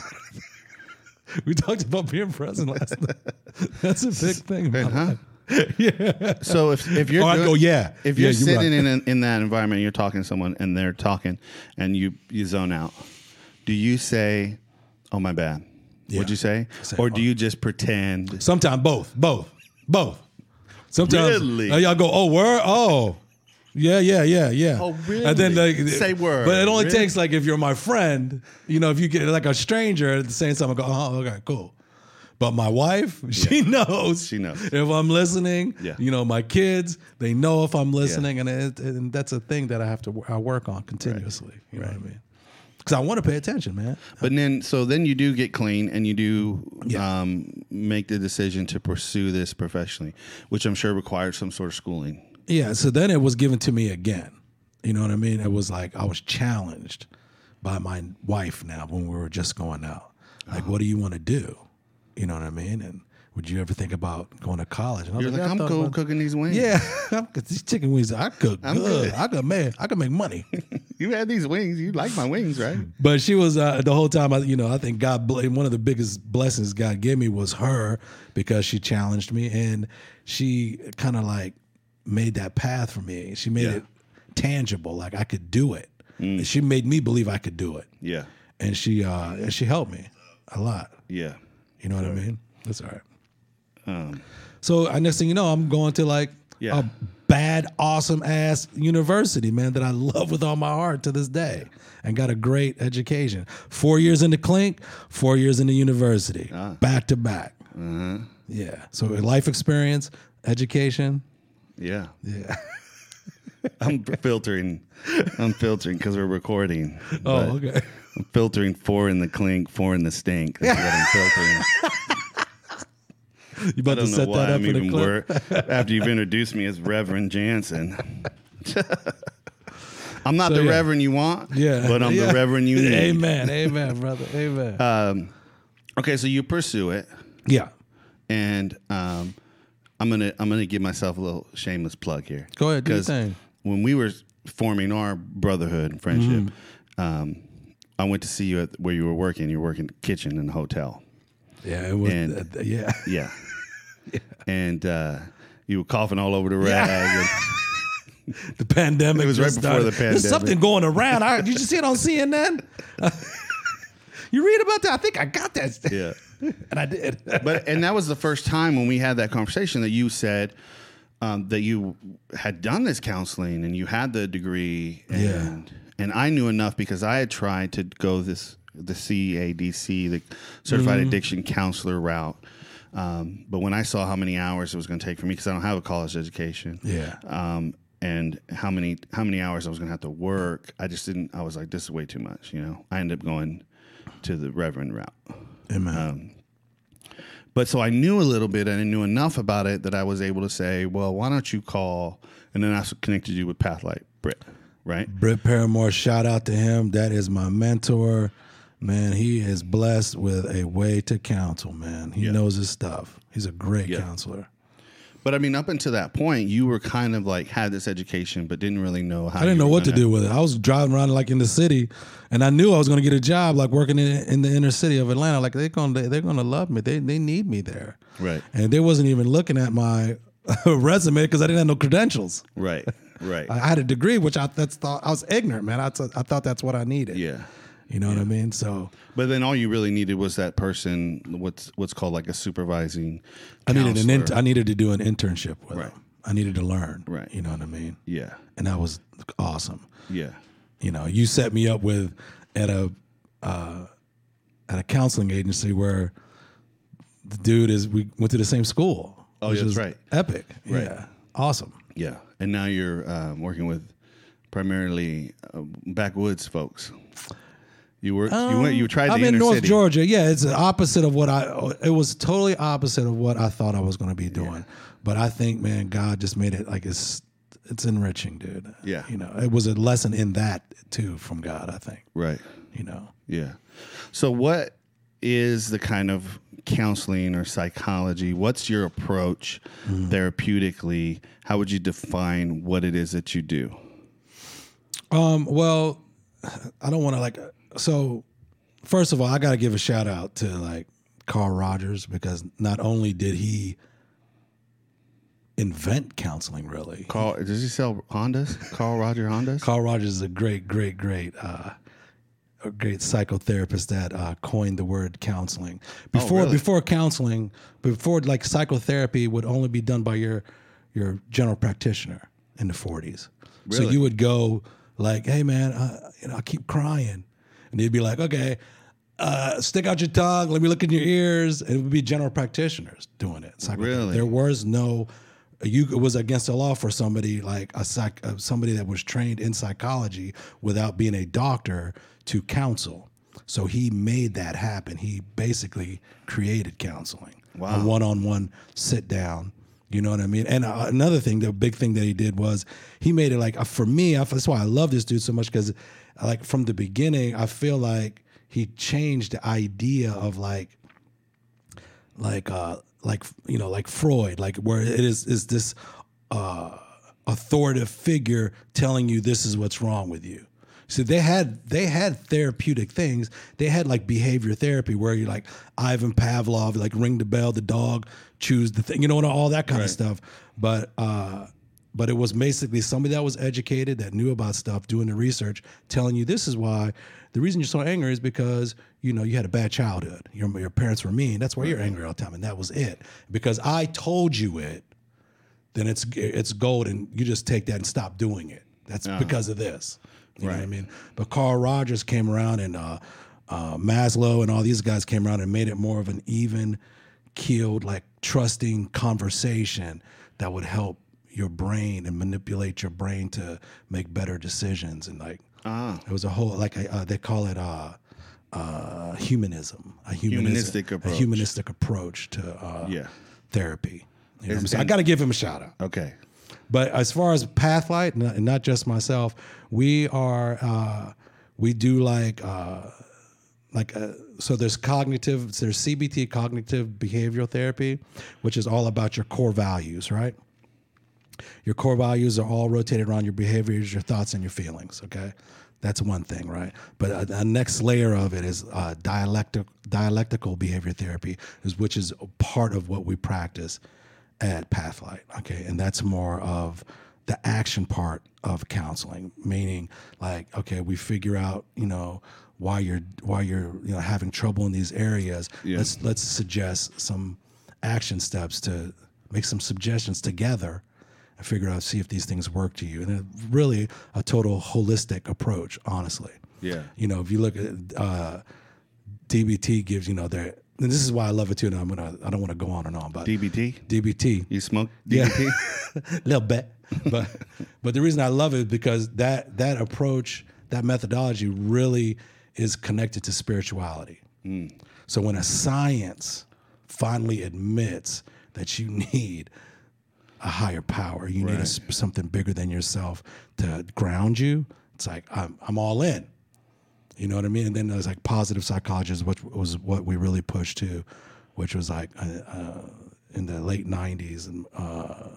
Speaker 2: we talked about being present last night. That's a big thing. in my
Speaker 4: Huh?
Speaker 2: life. Yeah.
Speaker 4: So if if you're
Speaker 2: Or I
Speaker 4: doing-
Speaker 2: go, yeah.
Speaker 4: if
Speaker 2: Yeah,
Speaker 4: you're
Speaker 2: you're
Speaker 4: sitting
Speaker 2: right.
Speaker 4: in an, in that environment, and you're talking to someone, and they're talking, and you you zone out, do you say, "Oh, my bad"?
Speaker 2: Yeah.
Speaker 4: What'd you say?
Speaker 2: I say,
Speaker 4: Or do
Speaker 2: "Oh."
Speaker 4: you just pretend?
Speaker 2: Sometimes both, both, both. Sometimes
Speaker 4: Really?
Speaker 2: uh, y'all go, oh, word, oh, yeah, yeah, yeah, yeah.
Speaker 4: Oh,
Speaker 2: And then
Speaker 4: really?
Speaker 2: like,
Speaker 4: Say word.
Speaker 2: But it only
Speaker 4: Really?
Speaker 2: takes like if you're my friend, you know, if you get like a stranger saying something, I go, oh, okay, cool. But my wife, she knows.
Speaker 4: She knows.
Speaker 2: If I'm listening.
Speaker 4: Yeah.
Speaker 2: You know, my kids, they know if I'm listening, and it, and that's a thing that I have to I work on continuously. You know what I mean? Because I want to pay attention, man.
Speaker 4: But then, so then you do get clean, and you do
Speaker 2: Yeah.
Speaker 4: um, make the decision to pursue this professionally, which I'm sure requires some sort of schooling.
Speaker 2: Yeah, so then it was given to me again. You know what I mean? It was like I was challenged by my wife now when we were just going out. Like, what do you want to do? You know what I mean? And would you ever think about going to college? And I was
Speaker 4: You're like,
Speaker 2: "Yeah, I
Speaker 4: I'm
Speaker 2: thought
Speaker 4: cool
Speaker 2: about-"
Speaker 4: cooking these wings.
Speaker 2: Yeah, these chicken wings, I cook
Speaker 4: I'm
Speaker 2: good.
Speaker 4: good.
Speaker 2: I could make, I could make money.
Speaker 4: You had these wings. You like my wings, right?
Speaker 2: But she was uh, the whole time. I, you know, I think God. One of the biggest blessings God gave me was her, because she challenged me, and she kind of like made that path for me. She made
Speaker 4: Yeah.
Speaker 2: it tangible, like I could do it. She made me believe I could do it,
Speaker 4: Yeah.
Speaker 2: and she uh, and she helped me a lot.
Speaker 4: Yeah.
Speaker 2: You know what I mean? That's all right.
Speaker 4: Um,
Speaker 2: so uh, next thing you know, I'm going to like
Speaker 4: Yeah.
Speaker 2: a bad, awesome ass university, man, that I love with all my heart to this day, and got a great education. Four years in the clink, four years in the university,
Speaker 4: Ah.
Speaker 2: back to back.
Speaker 4: uh-huh.
Speaker 2: Yeah. So life experience, education.
Speaker 4: Yeah.
Speaker 2: Yeah.
Speaker 4: I'm filtering. I'm filtering because we're recording.
Speaker 2: Oh,
Speaker 4: but
Speaker 2: okay.
Speaker 4: I'm filtering four in the clink, four in the stink. That's what I'm filtering.
Speaker 2: You
Speaker 4: I
Speaker 2: about to
Speaker 4: don't know
Speaker 2: set
Speaker 4: why
Speaker 2: that up
Speaker 4: I'm
Speaker 2: in the
Speaker 4: even
Speaker 2: clip?
Speaker 4: wor- after you've introduced me as Reverend Jansen. I'm not
Speaker 2: So,
Speaker 4: the
Speaker 2: yeah.
Speaker 4: Reverend you want,
Speaker 2: Yeah.
Speaker 4: but I'm
Speaker 2: Yeah.
Speaker 4: the Reverend you need.
Speaker 2: Amen. Amen, brother. Amen.
Speaker 4: Um, okay, so you pursue it,
Speaker 2: yeah.
Speaker 4: and um, I'm gonna I'm gonna give myself a little shameless plug here.
Speaker 2: Go ahead, do your
Speaker 4: 'Cause
Speaker 2: thing.
Speaker 4: When we were forming our brotherhood and friendship,
Speaker 2: Mm-hmm.
Speaker 4: um, I went to see you at where you were working. You were working kitchen in the hotel.
Speaker 2: Yeah, it was.
Speaker 4: And-
Speaker 2: uh, yeah.
Speaker 4: Yeah. And uh, you were coughing all over the rag. And
Speaker 2: The pandemic.
Speaker 4: It was right
Speaker 2: just
Speaker 4: before the
Speaker 2: started.
Speaker 4: pandemic.
Speaker 2: There's something going around. I, did you see it on C N N? You read about that? I think I got that.
Speaker 4: yeah.
Speaker 2: And I did.
Speaker 4: But and that was the first time when we had that conversation that you said um, that you had done this counseling and you had the degree. And,
Speaker 2: Yeah.
Speaker 4: And I knew enough because I had tried to go this the C A D C, the Certified
Speaker 2: Mm-hmm.
Speaker 4: Addiction Counselor route. Um, but when I saw how many hours it was going to take for me, because I don't have a college education,
Speaker 2: Yeah.
Speaker 4: um, and how many how many hours I was going to have to work, I just didn't. I was like, this is way too much. You know, I ended up going to the Reverend route.
Speaker 2: Amen.
Speaker 4: Um, but so I knew a little bit, and I knew enough about it that I was able to say, well, why don't you call? And then I connected you with Pathlight, Britt, right?
Speaker 2: Britt Paramore, shout out to him. That is my mentor. Man, he is blessed with a way to counsel, man. He
Speaker 4: Yeah.
Speaker 2: knows his stuff. He's a great
Speaker 4: Yeah.
Speaker 2: counselor.
Speaker 4: But I mean, up until that point, you were kind of like had this education, but didn't really know how.
Speaker 2: I didn't
Speaker 4: you
Speaker 2: know
Speaker 4: were
Speaker 2: what to
Speaker 4: gonna-
Speaker 2: do with it. I was driving around like in the city, and I knew I was going to get a job, like working in, in the inner city of Atlanta. Like they're going, to, they're going to love me. They, they need me there.
Speaker 4: Right.
Speaker 2: And they wasn't even looking at my resume because I didn't have no credentials.
Speaker 4: Right. Right.
Speaker 2: I had a degree, which I that's thought I was ignorant, man. I, th- I thought that's what I needed.
Speaker 4: yeah.
Speaker 2: You know what I mean? So
Speaker 4: But then all you really needed was that person, what's what's called like a supervising.
Speaker 2: I needed an
Speaker 4: counselor.
Speaker 2: in, I needed to do an internship with
Speaker 4: Right.
Speaker 2: them. I needed to learn.
Speaker 4: Right.
Speaker 2: You know what I mean?
Speaker 4: Yeah.
Speaker 2: And that was awesome.
Speaker 4: Yeah.
Speaker 2: You know, you set me up with at a uh, at a counseling agency where the dude is we went to the same school.
Speaker 4: Oh,
Speaker 2: which
Speaker 4: yeah, that's
Speaker 2: is
Speaker 4: right.
Speaker 2: Epic.
Speaker 4: Right.
Speaker 2: Yeah. Awesome.
Speaker 4: Yeah. And now you're um, working with primarily uh, backwoods folks. You worked. you went. You tried.
Speaker 2: I'm
Speaker 4: the
Speaker 2: in
Speaker 4: inner
Speaker 2: North
Speaker 4: city.
Speaker 2: Georgia. Yeah, it's the opposite of what I. It was totally opposite of what I thought I was going to be doing. But I think, man, God just made it like it's it's enriching, dude.
Speaker 4: Yeah.
Speaker 2: You know, it was a lesson in that too from God. I think.
Speaker 4: Right.
Speaker 2: You know.
Speaker 4: Yeah. So what is the kind of counseling or psychology? What's your approach
Speaker 2: Mm.
Speaker 4: therapeutically? How would you define what it is that you do?
Speaker 2: Um. Well, I don't want to like. So, first of all, I got to give a shout out to like Carl Rogers because not only did he invent counseling, really.
Speaker 4: Carl, does he sell Hondas? Carl Roger Hondas?
Speaker 2: Carl Rogers is a great, great, great, uh, a great psychotherapist that uh, coined the word counseling. Before,
Speaker 4: really?
Speaker 2: before counseling, before like psychotherapy would only be done by your your general practitioner in the forties. So
Speaker 4: Really?
Speaker 2: you would go like, "Hey, man, uh, you know, I keep crying," and they'd be like, "Okay, uh, stick out your tongue. Let me look in your ears." And it would be general practitioners doing it. Psychotherapy.
Speaker 4: Really?
Speaker 2: There was no. You it was against the law for somebody like a psych, uh, somebody that was trained in psychology without being a doctor to counsel. So he made that happen. He basically created counseling.
Speaker 4: Wow.
Speaker 2: A one-on-one sit down. You know what I mean? And uh, another thing, the big thing that he did was he made it like uh, for me. I, that's why I love this dude so much because, like from the beginning, I feel like he changed the idea of like, like, uh, like you know, like Freud, like where it is is this uh, authoritative figure telling you this is what's wrong with you. So they had they had therapeutic things. They had like behavior therapy where you're like Ivan Pavlov, like ring the bell, the dog chews the thing, you know, and all that kind
Speaker 4: Right.
Speaker 2: of stuff. But uh, but it was basically somebody that was educated, that knew about stuff, doing the research, telling you this is why the reason you're so angry is because, you know, you had a bad childhood. Your, your parents were mean. That's why you're angry all the time. And that was it. Because I told you it, then it's it's gold, and you just take that and stop doing it. That's uh-huh. because of this. You right. know what I mean? But Carl Rogers came around, and uh, uh, Maslow and all these guys came around and made it more of an even keeled, like trusting conversation that would help your brain and manipulate your brain to make better decisions. And like, ah. it was a whole, like uh, they call it uh, uh, humanism, a humanism, humanistic approach, a humanistic approach to uh, yeah. therapy. You know so I got to give him a shout out.
Speaker 4: Okay.
Speaker 2: But as far as Pathlight, and not just myself, we are, uh, we do like, uh, like, uh, so there's cognitive, there's C B T, cognitive behavioral therapy, which is all about your core values, right? Your core values are all rotated around your behaviors, your thoughts, and your feelings, okay? That's one thing, right? But a, a next layer of it is uh, dialectic, dialectical behavior therapy, is, which is part of what we practice at Pathlight, okay? And that's more of the action part of counseling, meaning like, okay, we figure out, you know, why you're why you're you know having trouble in these areas. Yeah. Let's let's suggest some action steps to make some suggestions together and figure out, see if these things work to you. And it's really a total holistic approach, honestly.
Speaker 4: Yeah.
Speaker 2: You know, if you look at uh, D B T gives, you know, their, and this is why I love it too. And I'm gonna, I don't want to go on and on, but
Speaker 4: D B T,
Speaker 2: D B T,
Speaker 4: you smoke D B T,
Speaker 2: yeah. A little bit, but but the reason I love it is because that that approach, that methodology, really is connected to spirituality. Mm. So when a science finally admits that you need a higher power, you right. need a, something bigger than yourself to ground you, it's like I'm I'm all in. You know what I mean? And then there's like positive psychology, which was what we really pushed to, which was like uh, uh, in the late nineties, and uh,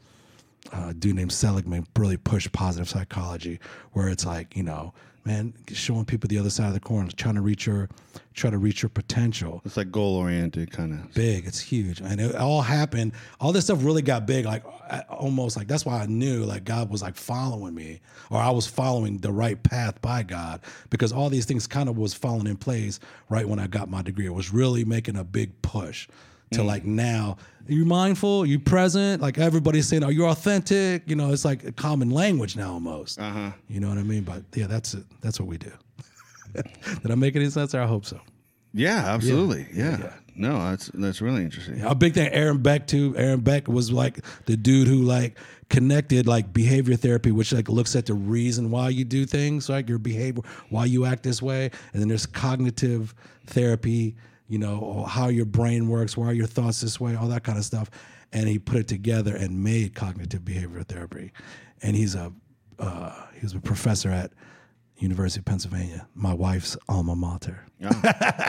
Speaker 2: a dude named Seligman really pushed positive psychology, where it's like, you know, man, showing people the other side of the coin, trying to reach your, try to reach your potential.
Speaker 4: It's like goal oriented, kind of
Speaker 2: big. It's huge, and it all happened. All this stuff really got big, like almost like that's why I knew like God was like following me, or I was following the right path by God, because all these things kind of was falling in place right when I got my degree. It was really making a big push to mm. like now. Are you mindful? Are you present? Like everybody's saying, are you authentic? You know, it's like a common language now almost. Uh-huh. You know what I mean? But yeah, that's it. That's what we do. Did I make any sense there? I hope so.
Speaker 4: Yeah, absolutely. Yeah. yeah. yeah. No, that's that's really interesting.
Speaker 2: Yeah, a big thing, Aaron Beck too. Aaron Beck was like the dude who like connected like behavior therapy, which like looks at the reason why you do things, like your behavior, why you act this way. And then there's cognitive therapy, you know, how your brain works, why are your thoughts this way, all that kind of stuff. And he put it together and made cognitive behavioral therapy. And he's a uh, he was a professor at University of Pennsylvania, my wife's alma mater.
Speaker 4: Oh.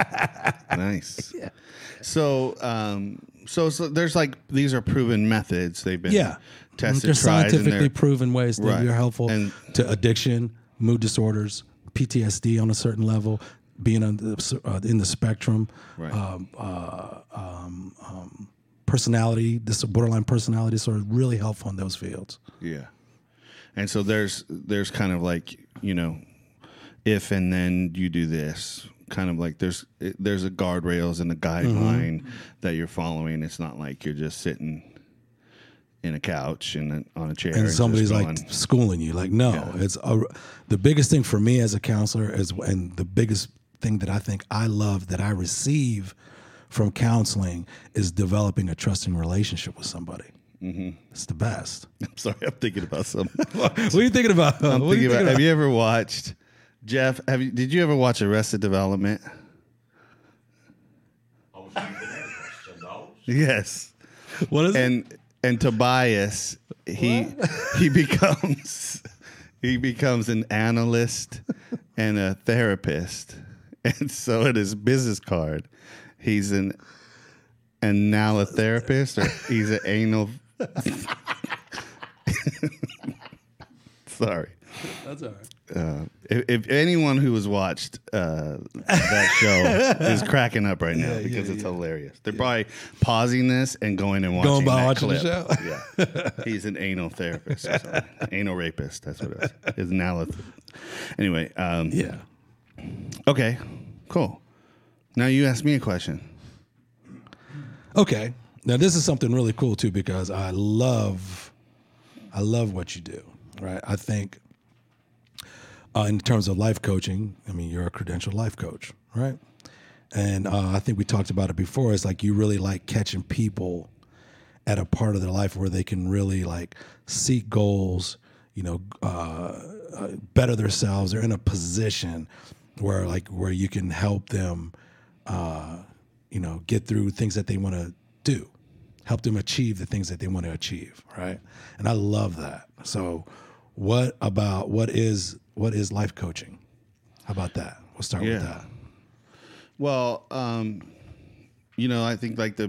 Speaker 4: Nice. Yeah. So, um, so, so there's like, these are proven methods. They've been
Speaker 2: yeah.
Speaker 4: tested,
Speaker 2: they're
Speaker 4: tried.
Speaker 2: Scientifically
Speaker 4: they're,
Speaker 2: proven ways that
Speaker 4: right.
Speaker 2: are helpful
Speaker 4: and,
Speaker 2: to addiction, mood disorders, P T S D on a certain level, being on the, uh, in the spectrum,
Speaker 4: right.
Speaker 2: um, uh, um, um, personality, this borderline personality disorder, really helpful in those fields.
Speaker 4: Yeah. And so there's, there's kind of like, you know, if and then you do this, kind of like there's there's a guardrails and a guideline mm-hmm. that you're following. It's not like you're just sitting in a couch and on a chair
Speaker 2: and,
Speaker 4: and
Speaker 2: somebody's
Speaker 4: just
Speaker 2: like schooling you. Like no, yeah. it's a, the biggest thing for me as a counselor is, and the biggest thing that I think I love that I receive from counseling is developing a trusting relationship with somebody. Mm-hmm. It's the best.
Speaker 4: I'm sorry, I'm thinking about something.
Speaker 2: What are you thinking about?
Speaker 4: I'm
Speaker 2: what
Speaker 4: thinking
Speaker 2: you
Speaker 4: about,
Speaker 2: thinking
Speaker 4: have
Speaker 2: about?
Speaker 4: you ever watched? Jeff, have you? Did you ever watch Arrested Development?
Speaker 1: Oh, ten dollars.
Speaker 4: Yes.
Speaker 2: What is
Speaker 4: and,
Speaker 2: it?
Speaker 4: And Tobias, he he becomes he becomes an analyst and a therapist, and so in his business card, he's an analotherapist, or he's an anal. Sorry.
Speaker 2: That's all right.
Speaker 4: Uh, if, if anyone who has watched uh, that show is cracking up right now
Speaker 2: Yeah,
Speaker 4: because
Speaker 2: yeah,
Speaker 4: it's
Speaker 2: yeah.
Speaker 4: hilarious. They're probably pausing this and going and watching
Speaker 2: Going by
Speaker 4: that
Speaker 2: watching the
Speaker 4: clip.
Speaker 2: show.
Speaker 4: Yeah, he's an anal therapist, or something. Anal rapist. That's what it is. His analysis. Anyway. Um,
Speaker 2: Yeah.
Speaker 4: Okay. Cool. Now you ask me a question.
Speaker 2: Okay. Now this is something really cool too because I love, I love what you do. Right. I think. Uh, in terms of life coaching, I mean, you're a credentialed life coach, right? And uh, I think we talked about it before. It's like you really like catching people at a part of their life where they can really like seek goals, you know, uh, uh, better themselves. They're in a position where like where you can help them, uh, you know, get through things that they want to do, help them achieve the things that they want to achieve, right? And I love that. So, what about what is what is life coaching? How about that? We'll start
Speaker 4: Yeah.
Speaker 2: with that.
Speaker 4: Well, um, you know, I think like the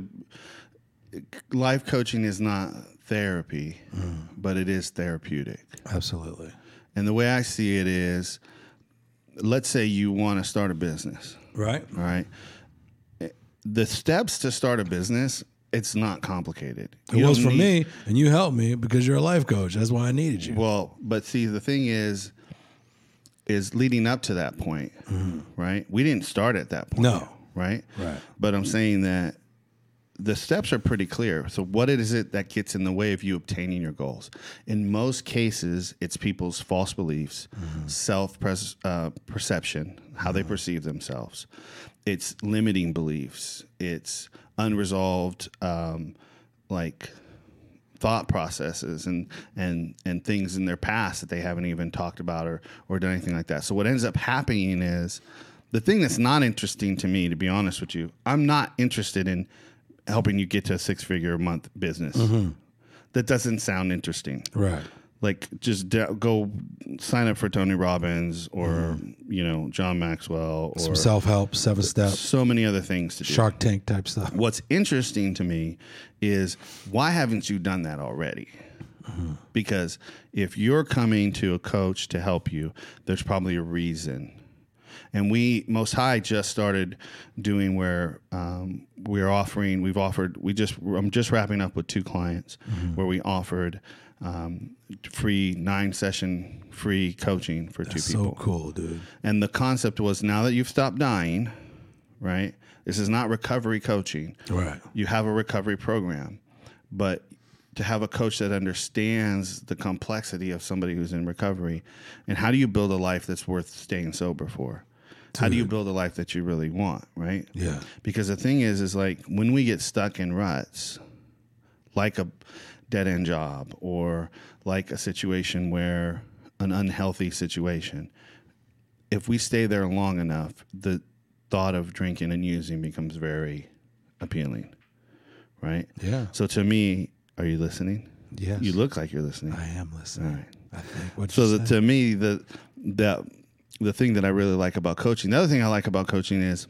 Speaker 4: life coaching is not therapy,
Speaker 2: Mm.
Speaker 4: but it is therapeutic.
Speaker 2: Absolutely.
Speaker 4: And the way I see it is, let's say you want to start a business,
Speaker 2: Right.
Speaker 4: all right? The steps to start a business, it's not complicated.
Speaker 2: It
Speaker 4: You
Speaker 2: was
Speaker 4: don't
Speaker 2: for
Speaker 4: need-
Speaker 2: me, and you helped me because you're a life coach. That's why I needed you.
Speaker 4: Well, but see, the thing is, is leading up to that point, right? We didn't start at that point.
Speaker 2: No.
Speaker 4: Right?
Speaker 2: Right.
Speaker 4: But I'm saying that the steps are pretty clear. So what is it that gets in the way of you obtaining your goals? In most cases, it's people's false beliefs, self uh, perception, how they perceive themselves. It's limiting beliefs. It's unresolved, um, like thought processes and and and things in their past that they haven't even talked about or or done anything like that. So what ends up happening is the thing that's not interesting to me, to be honest with you, I'm not interested in helping you get to a six-figure a month business. That doesn't sound interesting.
Speaker 2: Right.
Speaker 4: Like just d- go sign up for Tony Robbins or you know John Maxwell or
Speaker 2: Some self-help, seven steps,
Speaker 4: so many other things to do.
Speaker 2: Shark Tank type stuff.
Speaker 4: What's interesting to me is why haven't you done that already? Because if you're coming to a coach to help you, there's probably a reason. And we, Most High, just started doing where um, we're offering, we've offered, we just, I'm just wrapping up with two clients where we offered um, free nine session free coaching for
Speaker 2: That's
Speaker 4: two people.
Speaker 2: so cool, dude.
Speaker 4: And the concept was now that you've stopped dying, right? This is not recovery coaching.
Speaker 2: Right.
Speaker 4: You have a recovery program, but to have a coach that understands the complexity of somebody who's in recovery and how do you build a life that's worth staying sober for? How do you build a life that you really want, right?
Speaker 2: Yeah.
Speaker 4: Because the thing is, is like when we get stuck in ruts, like a dead end job or like a situation where an unhealthy situation, if we stay there long enough, the thought of drinking and using becomes very appealing, right?
Speaker 2: Yeah.
Speaker 4: So to me, are you listening?
Speaker 2: Yes.
Speaker 4: You look like you're listening.
Speaker 2: I am listening.
Speaker 4: All right.
Speaker 2: I think what
Speaker 4: So
Speaker 2: you
Speaker 4: the,
Speaker 2: said.
Speaker 4: to me, the the the thing that I really like about coaching, the other thing I like about coaching is,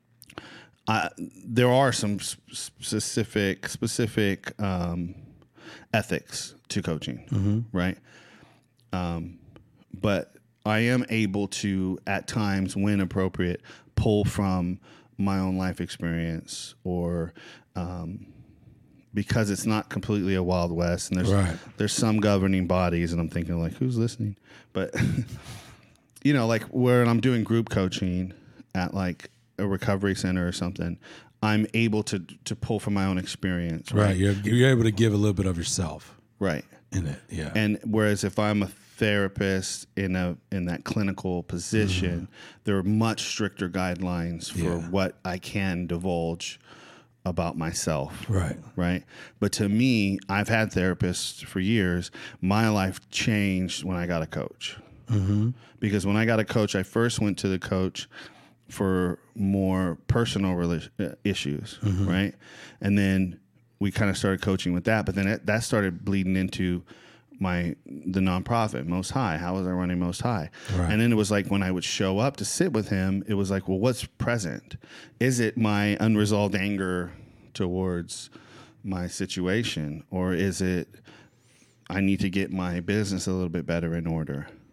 Speaker 4: I, there are some s- specific specific um, ethics to coaching, right? Um, but I am able to, at times, when appropriate, pull from my own life experience or. Um, because it's not completely a Wild West, and there's
Speaker 2: Right.
Speaker 4: there's some governing bodies, and I'm thinking like, who's listening? But you know, like when I'm doing group coaching at like a recovery center or something, I'm able to to pull from my own experience,
Speaker 2: right.
Speaker 4: right?
Speaker 2: You're, you're able to give a little bit of yourself
Speaker 4: Right.
Speaker 2: in it. Yeah.
Speaker 4: And whereas if I'm a therapist in a in that clinical position, there are much stricter guidelines for
Speaker 2: Yeah.
Speaker 4: what I can divulge about myself.
Speaker 2: Right.
Speaker 4: Right. But to me, I've had therapists for years. My life changed when I got a coach. Mm-hmm. Because when I got a coach, I first went to the coach for more personal rela- uh, issues.
Speaker 2: Mm-hmm.
Speaker 4: Right. And then we kind of started coaching with that. But then it, that started bleeding into my the nonprofit, Most High. How was I running Most High?
Speaker 2: Right.
Speaker 4: And then it was like when I would show up to sit with him, it was like, well, what's present? Is it my unresolved anger towards my situation, or is it I need to get my business a little bit better in order,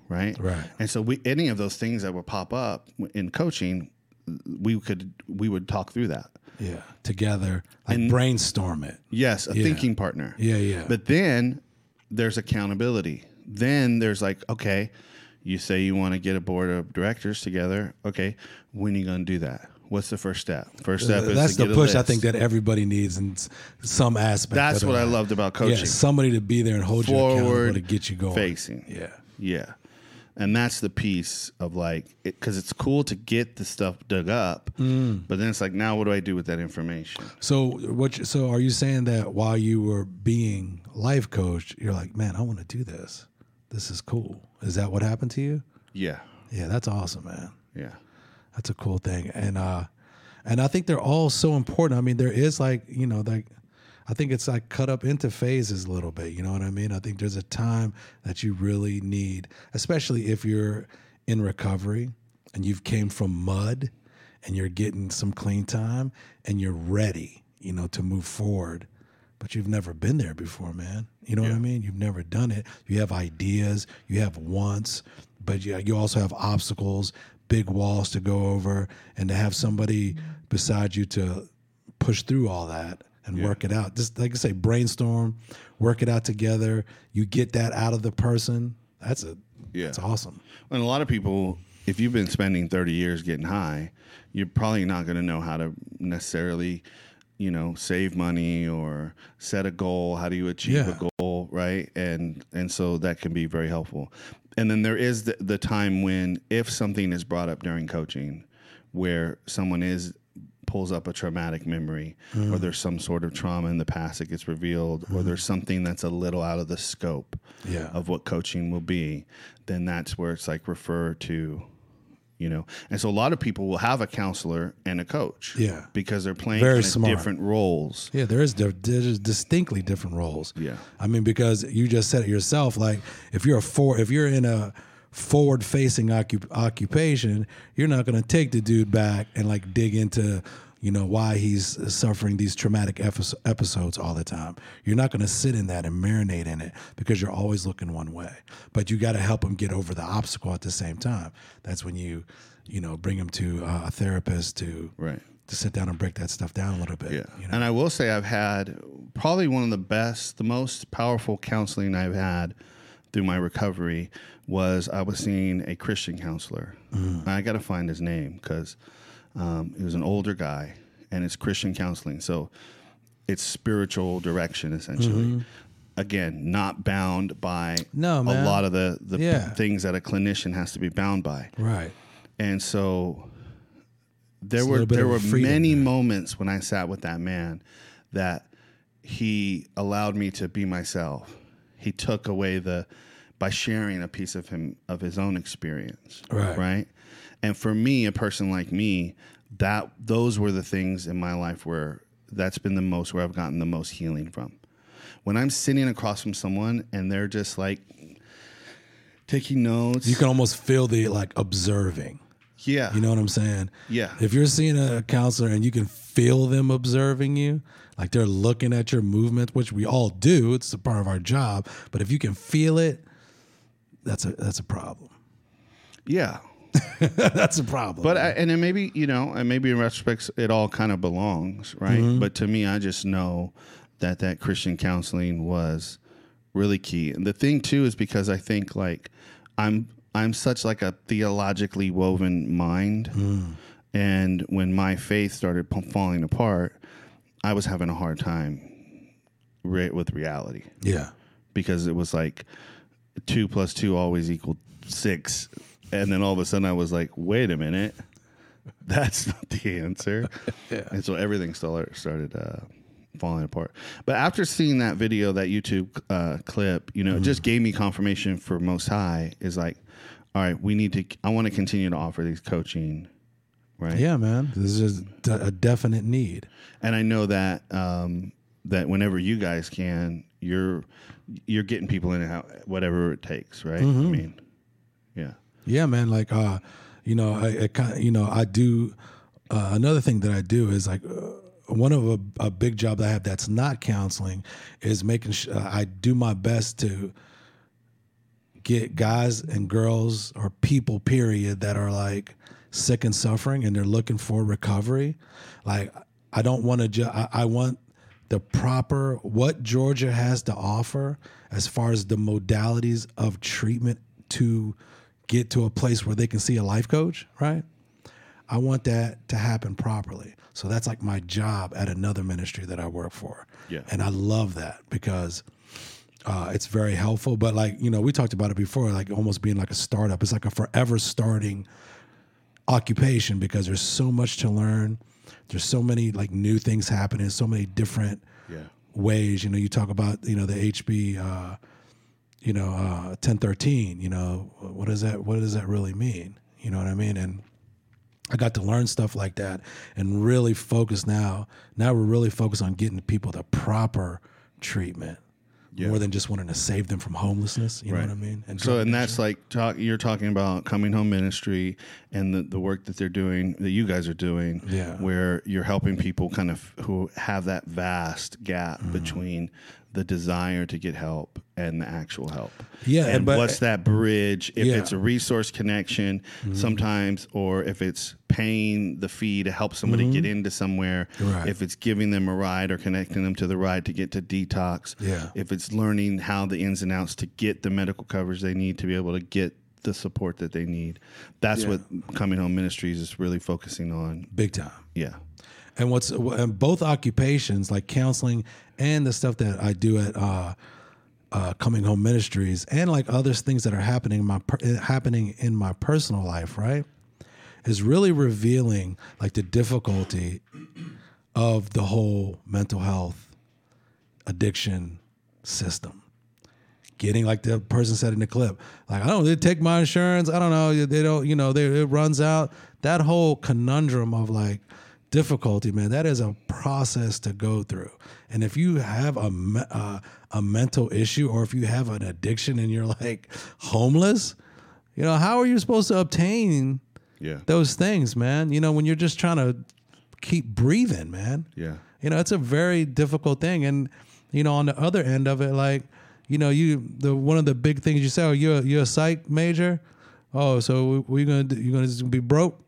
Speaker 4: right?
Speaker 2: Right.
Speaker 4: And so we any of those things that would pop up in coaching, we could we would talk through that.
Speaker 2: Yeah, together, like
Speaker 4: And-
Speaker 2: brainstorm it.
Speaker 4: Yes, a
Speaker 2: Yeah.
Speaker 4: thinking partner.
Speaker 2: Yeah, yeah.
Speaker 4: But then there's accountability. Then there's like, okay, you say you want to get a board of directors together. Okay, when are you going to do that? What's the first step? First step is
Speaker 2: That's
Speaker 4: to
Speaker 2: the
Speaker 4: get a
Speaker 2: push I
Speaker 4: list.
Speaker 2: think that everybody needs in s- some aspect.
Speaker 4: That's
Speaker 2: of
Speaker 4: what
Speaker 2: their
Speaker 4: I
Speaker 2: life.
Speaker 4: loved about coaching.
Speaker 2: Yeah, somebody to be there and hold you accountable
Speaker 4: Forward
Speaker 2: to get you going.
Speaker 4: facing.
Speaker 2: Yeah.
Speaker 4: Yeah. And that's the piece of like, because it's cool to get the stuff dug up,
Speaker 2: Mm.
Speaker 4: but then it's like, now what do I do with that information?
Speaker 2: So what? you- So are you saying that while you were being life coach, you're like, man, I want to do this. This is cool. Is that what happened to you?
Speaker 4: Yeah.
Speaker 2: Yeah, that's awesome, man.
Speaker 4: Yeah.
Speaker 2: That's a cool thing, and uh, and I think they're all so important. I mean, there is like you know like. I think it's like cut up into phases a little bit. You know what I mean? I think there's a time that you really need, especially if you're in recovery and you've came from mud and you're getting some clean time and you're ready, you know, to move forward. But you've never been there before, man. You know what I mean? You've never done it. You have ideas, you have wants, but you, you also have obstacles, big walls to go over, and to have somebody beside you to push through all that and work it out. Just like I say, brainstorm, work it out together. You get that out of the person. That's a
Speaker 4: Yeah.
Speaker 2: that's awesome.
Speaker 4: And a lot of people, if you've been spending thirty years getting high, you're probably not going to know how to necessarily, you know, save money or set a goal. How do you achieve
Speaker 2: Yeah.
Speaker 4: a goal, right? And and so that can be very helpful. And then there is the, the time when if something is brought up during coaching where someone is pulls up a traumatic memory
Speaker 2: Mm.
Speaker 4: or there's some sort of trauma in the past that gets revealed or there's something that's a little out of the scope
Speaker 2: Yeah.
Speaker 4: of what coaching will be, then that's where it's like refer to, you know. And so a lot of people will have a counselor and a coach.
Speaker 2: Yeah.
Speaker 4: Because they're playing
Speaker 2: Very
Speaker 4: kind of
Speaker 2: smart.
Speaker 4: different roles.
Speaker 2: Yeah, there is di- there's distinctly different roles.
Speaker 4: Yeah.
Speaker 2: I mean, because you just said it yourself. Like, if you're a for, if you're in a forward-facing occup- occupation, you're not going to take the dude back and like dig into, you know, why he's suffering these traumatic epi- episodes all the time. You're not going to sit in that and marinate in it because you're always looking one way. But you got to help him get over the obstacle at the same time. That's when you, you know, bring him to uh, a therapist to
Speaker 4: Right.
Speaker 2: to sit down and break that stuff down a little bit.
Speaker 4: Yeah.
Speaker 2: You know?
Speaker 4: And I will say I've had probably one of the best, the most powerful counseling I've had through my recovery was I was seeing a Christian counselor.
Speaker 2: Mm.
Speaker 4: I got to find his name because um, he was an older guy and it's Christian counseling. So it's spiritual direction, essentially.
Speaker 2: Mm-hmm.
Speaker 4: Again, not bound by
Speaker 2: No,
Speaker 4: a
Speaker 2: man.
Speaker 4: lot of the, the
Speaker 2: Yeah.
Speaker 4: things that a clinician has to be bound by.
Speaker 2: Right.
Speaker 4: And so there
Speaker 2: It's a
Speaker 4: were
Speaker 2: little bit
Speaker 4: there
Speaker 2: of a
Speaker 4: were
Speaker 2: freedom
Speaker 4: many
Speaker 2: there.
Speaker 4: moments when I sat with that man that he allowed me to be myself. He took away the by sharing a piece of him of his own experience.
Speaker 2: Right.
Speaker 4: Right. And for me, a person like me, that those were the things in my life where that's been the most where I've gotten the most healing from. When I'm sitting across from someone and they're just like taking notes.
Speaker 2: You can almost feel the like observing.
Speaker 4: Yeah.
Speaker 2: You know what I'm saying?
Speaker 4: Yeah.
Speaker 2: If you're seeing a counselor and you can feel them observing you, like they're looking at your movement, which we all do, it's a part of our job. But if you can feel it, that's a that's a problem.
Speaker 4: Yeah.
Speaker 2: That's a problem.
Speaker 4: But I, and then maybe, you know, and maybe in retrospect, it all kind of belongs, right?
Speaker 2: Mm-hmm.
Speaker 4: But to me, I just know that that Christian counseling was really key. And the thing too is because I think like I'm I'm such like a theologically woven mind,
Speaker 2: Mm.
Speaker 4: and when my faith started p- falling apart, I was having a hard time re- with reality
Speaker 2: yeah.
Speaker 4: because it was like two plus two always equaled six. And then all of a sudden I was like, wait a minute, that's not the answer.
Speaker 2: Yeah.
Speaker 4: And so everything started, started uh, falling apart. But after seeing that video, that YouTube uh, clip, you know,
Speaker 2: Mm-hmm.
Speaker 4: it just gave me confirmation for Most High is like, all right, we need to, I want to continue to offer these coaching, right?
Speaker 2: Yeah, man. This is d- a definite need.
Speaker 4: And I know that um, that whenever you guys can, you're you're getting people in and out, whatever it takes, right?
Speaker 2: Mm-hmm.
Speaker 4: I mean, yeah.
Speaker 2: Yeah, man. Like, uh, you know, I, I kind, you know, I do. Uh, another thing that I do is like uh, one of a, a big job that I have that's not counseling is making. Sh- uh, I do my best to get guys and girls or people, period, that are like sick and suffering and they're looking for recovery. Like, I don't want to just, I, I want the proper, what Georgia has to offer as far as the modalities of treatment to get to a place where they can see a life coach, right? I want that to happen properly. So that's like my job at another ministry that I work for.
Speaker 4: Yeah.
Speaker 2: And I love that because uh, it's very helpful. But like, you know, we talked about it before, like almost being like a startup. It's like a forever starting occupation because there's so much to learn. There's so many like new things happening, so many different
Speaker 4: yeah.
Speaker 2: ways. You know, you talk about, you know, the H B, uh, you know, uh, ten thirteen, you know, what does that, what does that really mean? You know what I mean? And I got to learn stuff like that and really focus now. Now we're really focused on getting people the proper treatment
Speaker 4: yeah.
Speaker 2: more than just wanting to save them from homelessness. You
Speaker 4: right.
Speaker 2: know what I mean?
Speaker 4: And so, and that's like, talk, you're talking about Coming Home Ministry and the, the work that they're doing, that you guys are doing,
Speaker 2: yeah.
Speaker 4: where you're helping people kind of who have that vast gap
Speaker 2: mm.
Speaker 4: between the desire to get help and the actual help.
Speaker 2: Yeah.
Speaker 4: And
Speaker 2: but,
Speaker 4: what's that bridge? If
Speaker 2: yeah.
Speaker 4: it's a resource connection mm-hmm. sometimes, or if it's paying the fee to help somebody mm-hmm. get into somewhere,
Speaker 2: right.
Speaker 4: if it's giving them a ride or connecting them to the ride to get to detox,
Speaker 2: yeah.
Speaker 4: if it's learning how the ins and outs to get the medical coverage they need to be able to get the support that they need. That's yeah. what Coming Home Ministries is really focusing on.
Speaker 2: Big time.
Speaker 4: Yeah.
Speaker 2: And what's and both occupations, like counseling and the stuff that I do at uh, uh, Coming Home Ministries, and like other things that are happening in my per, happening in my personal life, right, is really revealing like the difficulty of the whole mental health addiction system. Getting, like the person said in the clip, like, I don't, they take my insurance. I don't know. They don't, you know, they, it runs out. That whole conundrum of like difficulty, man, that is a process to go through. And if you have a, uh, a mental issue, or if you have an addiction and you're like homeless, you know, how are you supposed to obtain
Speaker 4: yeah.
Speaker 2: those things, man? You know, when you're just trying to keep breathing, man.
Speaker 4: Yeah.
Speaker 2: You know, it's a very difficult thing. And, you know, on the other end of it, like, you know, you the one of the big things you say, oh, you're you're a psych major, oh, so we're gonna do, you're gonna just be broke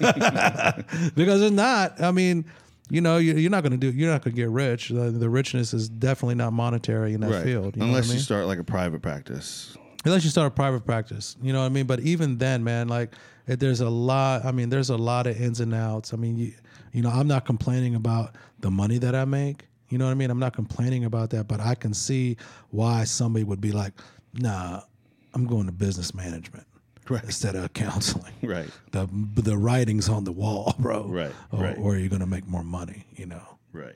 Speaker 2: because it's not. I mean, you know, you, you're not gonna do, you're not gonna get rich. The, the richness is definitely not monetary in that
Speaker 4: right.
Speaker 2: field. You
Speaker 4: Unless
Speaker 2: know what I mean?
Speaker 4: you start like a private practice.
Speaker 2: Unless you start a private practice, you know what I mean. But even then, man, like it, there's a lot. I mean, there's a lot of ins and outs. I mean, you, you know, I'm not complaining about the money that I make. You know what I mean? I'm not complaining about that, but I can see why somebody would be like, nah, I'm going to business management
Speaker 4: right.
Speaker 2: instead of counseling.
Speaker 4: Right.
Speaker 2: The the writing's on the wall, bro.
Speaker 4: Right.
Speaker 2: Or,
Speaker 4: right.
Speaker 2: or you're going to make more money, you know?
Speaker 4: Right.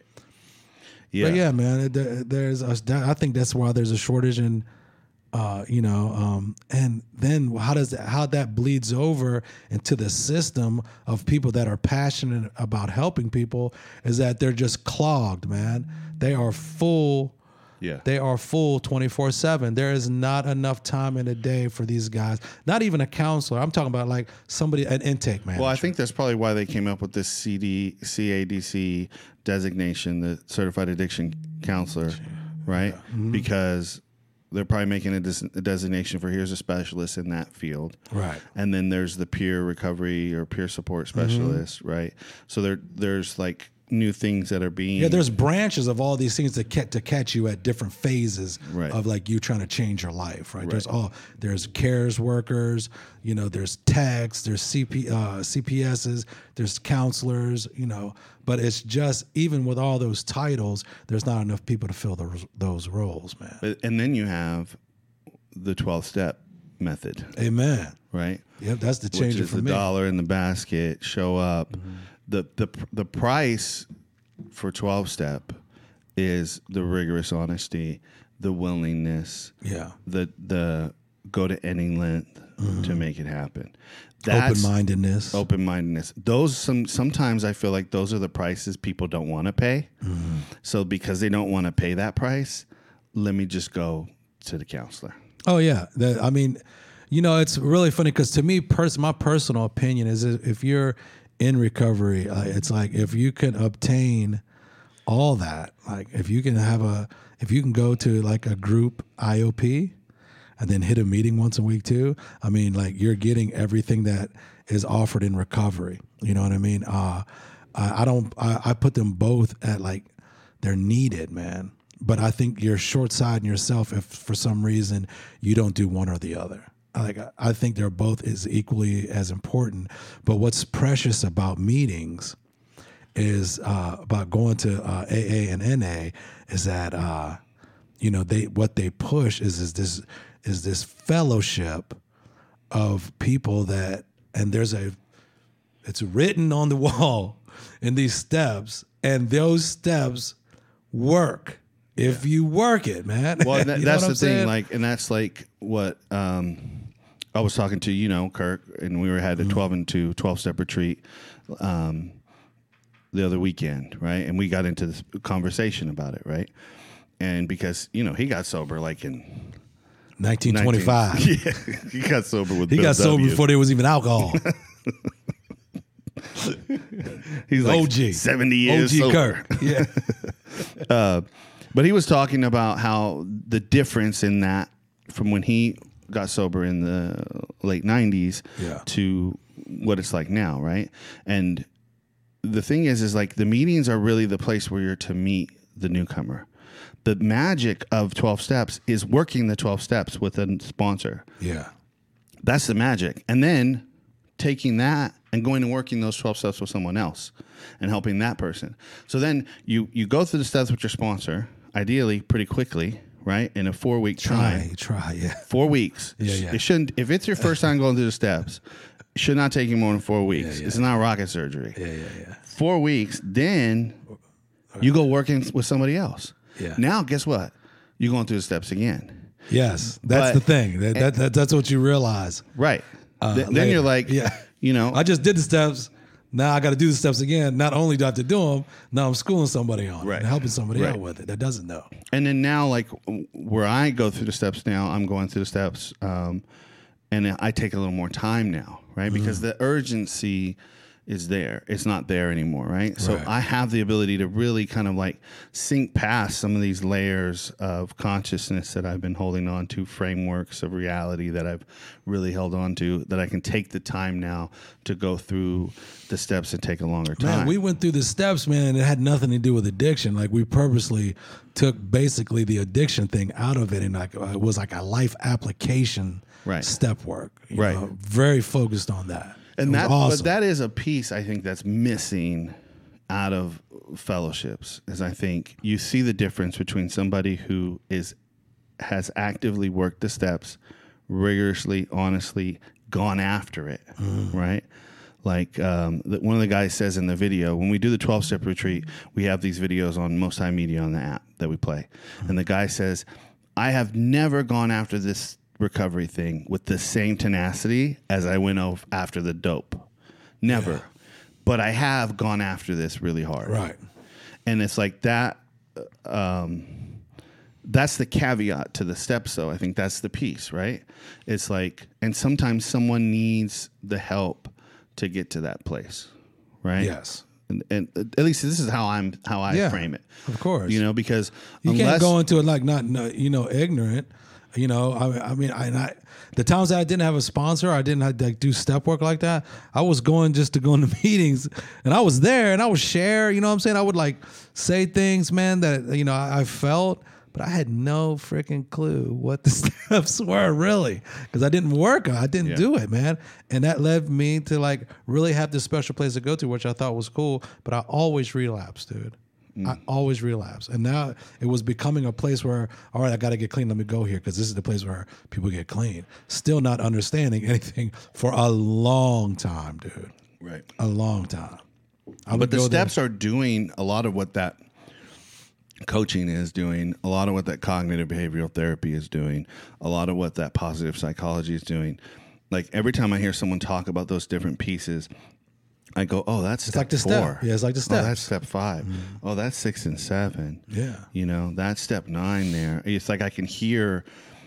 Speaker 4: Yeah.
Speaker 2: But yeah, man, there, there's, a, I think that's why there's a shortage in, uh, you know, um, and then how does that, how that bleeds over into the system of people that are passionate about helping people is that they're just clogged, man. They are full.
Speaker 4: Yeah.
Speaker 2: They are full twenty-four seven. There is not enough time in a day for these guys. Not even a counselor. I'm talking about like somebody, an intake manager.
Speaker 4: Well, I think that's probably why they came up with this C D, C A D C designation, the Certified Addiction Counselor, right? Yeah. Mm-hmm. Because they're probably making a, des- a designation for here's a specialist in that field.
Speaker 2: Right.
Speaker 4: And then there's the peer recovery or peer support specialist, mm-hmm. right? So there there's like new things that are being...
Speaker 2: Yeah, there's branches of all these things to catch, to catch you at different phases
Speaker 4: right.
Speaker 2: of like you trying to change your life, right?
Speaker 4: right?
Speaker 2: There's all, there's cares workers, you know, there's techs, there's C P, uh, C P S's, there's counselors, you know, but it's just, even with all those titles, there's not enough people to fill those, those roles, man.
Speaker 4: And then you have the twelve-step method.
Speaker 2: Amen.
Speaker 4: Right?
Speaker 2: Yep, that's the changer
Speaker 4: Which is
Speaker 2: for
Speaker 4: the
Speaker 2: me.
Speaker 4: dollar in the basket, show up. Mm-hmm. The, the the price for twelve-step is the rigorous honesty, the willingness,
Speaker 2: yeah,
Speaker 4: the the go to any length mm-hmm. to make it happen.
Speaker 2: That's open-mindedness.
Speaker 4: Open-mindedness. Those some sometimes I feel like those are the prices people don't want to pay. Mm-hmm. So because they don't want to pay that price, let me just go to the counselor.
Speaker 2: Oh yeah, the, I mean, you know, it's really funny because to me, pers- my personal opinion is if you're in recovery, uh, it's like if you can obtain all that, like if you can have a, if you can go to like a group I O P and then hit a meeting once a week too, I mean, like you're getting everything that is offered in recovery. You know what I mean? Uh, I, I don't. I, I put them both at like they're needed, man. But I think you're short-sighting yourself if for some reason you don't do one or the other. Like I think they're both is equally as important. But what's precious about meetings is uh, about going to uh, A A and N A is that uh, you know they what they push is is this is this fellowship of people that, and there's a it's written on the wall in these steps, and those steps work if you work it, man.
Speaker 4: Well, that,
Speaker 2: You know
Speaker 4: that's
Speaker 2: what
Speaker 4: the
Speaker 2: I'm
Speaker 4: thing.
Speaker 2: saying?
Speaker 4: Like, and that's like what um, I was talking to, you know, Kirk, and we were had a twelve and two, twelve step retreat um, the other weekend, right? And we got into this conversation about it, right? And because, you know, he got sober like in
Speaker 2: nineteen twenty-five.
Speaker 4: nineteen Yeah, he got sober with
Speaker 2: He
Speaker 4: Bill
Speaker 2: got sober
Speaker 4: W.
Speaker 2: before there was even alcohol.
Speaker 4: He's like
Speaker 2: O G.
Speaker 4: seventy years
Speaker 2: O G
Speaker 4: sober.
Speaker 2: Kirk. Yeah.
Speaker 4: Uh, but he was talking about how the difference in that from when he got sober in the late nineties
Speaker 2: Yeah.
Speaker 4: to what it's like now, right? And the thing is, is like the meetings are really the place where you're to meet the newcomer. The magic of twelve steps is working the twelve steps with a sponsor.
Speaker 2: Yeah.
Speaker 4: That's the magic. And then taking that and going and working those twelve steps with someone else and helping that person. So then you, you go through the steps with your sponsor, ideally pretty quickly, right? In a four week
Speaker 2: Try,
Speaker 4: time.
Speaker 2: try, yeah.
Speaker 4: Four weeks.
Speaker 2: Yeah, yeah.
Speaker 4: It shouldn't, if it's your first time going through the steps, it should not take you more than four weeks.
Speaker 2: Yeah, yeah.
Speaker 4: It's not rocket surgery.
Speaker 2: Yeah, yeah, yeah.
Speaker 4: Four weeks, then you go working with somebody else.
Speaker 2: Yeah.
Speaker 4: Now, guess what? You're going through the steps again.
Speaker 2: Yes, that's
Speaker 4: But-
Speaker 2: the thing. That, that, that that's what you realize.
Speaker 4: Right.
Speaker 2: Uh,
Speaker 4: Th- then
Speaker 2: later.
Speaker 4: you're like,
Speaker 2: Yeah.
Speaker 4: you know,
Speaker 2: I just did the steps. Now I got to do the steps again. Not only do I have to do them, now I'm schooling somebody on it
Speaker 4: Right.
Speaker 2: and helping somebody
Speaker 4: Right.
Speaker 2: out with it that doesn't know.
Speaker 4: and then now, like w- where I go through the steps now, I'm going through the steps, um, and I take a little more time now, right? Because
Speaker 2: Mm.
Speaker 4: the urgency is there. It's not there anymore, right? So
Speaker 2: Right.
Speaker 4: I have the ability to really kind of like sink past some of these layers of consciousness that I've been holding on to, frameworks of reality that I've really held on to, that I can take the time now to go through the steps and take a longer time.
Speaker 2: Man, we went through the steps, man, and it had nothing to do with addiction. Like we purposely took basically the addiction thing out of it, and like uh, it was like a life application
Speaker 4: Right.
Speaker 2: step work. you
Speaker 4: Right.
Speaker 2: know, very focused on that.
Speaker 4: And
Speaker 2: It was
Speaker 4: that,
Speaker 2: awesome.
Speaker 4: but that is a piece I think that's missing out of fellowships. Is I think you see the difference between somebody who is has actively worked the steps, rigorously, honestly, gone after it,
Speaker 2: Mm.
Speaker 4: right? Like um, the, one of the guys says in the video, when we do the twelve step retreat, we have these videos on Most High Media on the app that we play,
Speaker 2: Mm.
Speaker 4: and the guy says, "I have never gone after this recovery thing with the same tenacity as I went over after the dope. Never.
Speaker 2: Yeah.
Speaker 4: But I have gone after this really hard."
Speaker 2: Right.
Speaker 4: And it's like that, um, that's the caveat to the steps, though. I think that's the piece, right? It's like, and sometimes someone needs the help to get to that place, right?
Speaker 2: Yes.
Speaker 4: And, and at least this is how I'm, how I
Speaker 2: Yeah,
Speaker 4: frame it.
Speaker 2: of course.
Speaker 4: You know, because
Speaker 2: You
Speaker 4: unless,
Speaker 2: can't go into it like not, no, you know, ignorant. You know, I, I mean, I, and I, the times that I didn't have a sponsor, I didn't have to like, do step work like that. I was going just to go into meetings, and I was there, and I would share. You know what I'm saying? I would like say things, man, that you know I, I felt, but I had no freaking clue what the steps were really, because I didn't work. I didn't
Speaker 4: Yeah.
Speaker 2: do it, man, and that led me to like really have this special place to go to, which I thought was cool. But I always relapsed, dude. I always relapse. And now it was becoming a place where, all right, I got to get clean. Let me go here because this is the place where people get clean. Still not understanding anything for a long time, dude.
Speaker 4: right.
Speaker 2: A long time. I
Speaker 4: But
Speaker 2: would
Speaker 4: the
Speaker 2: go there-
Speaker 4: steps are doing a lot of what that coaching is doing, a lot of what that cognitive behavioral therapy is doing, a lot of what that positive psychology is doing. Like every time I hear someone talk about those different pieces, I go, oh, that's step
Speaker 2: like the
Speaker 4: four.
Speaker 2: step. Yeah, it's like the
Speaker 4: Oh, that's
Speaker 2: steps.
Speaker 4: step five. Oh, that's six and seven.
Speaker 2: Yeah.
Speaker 4: You know, that's step nine there. It's like I can hear,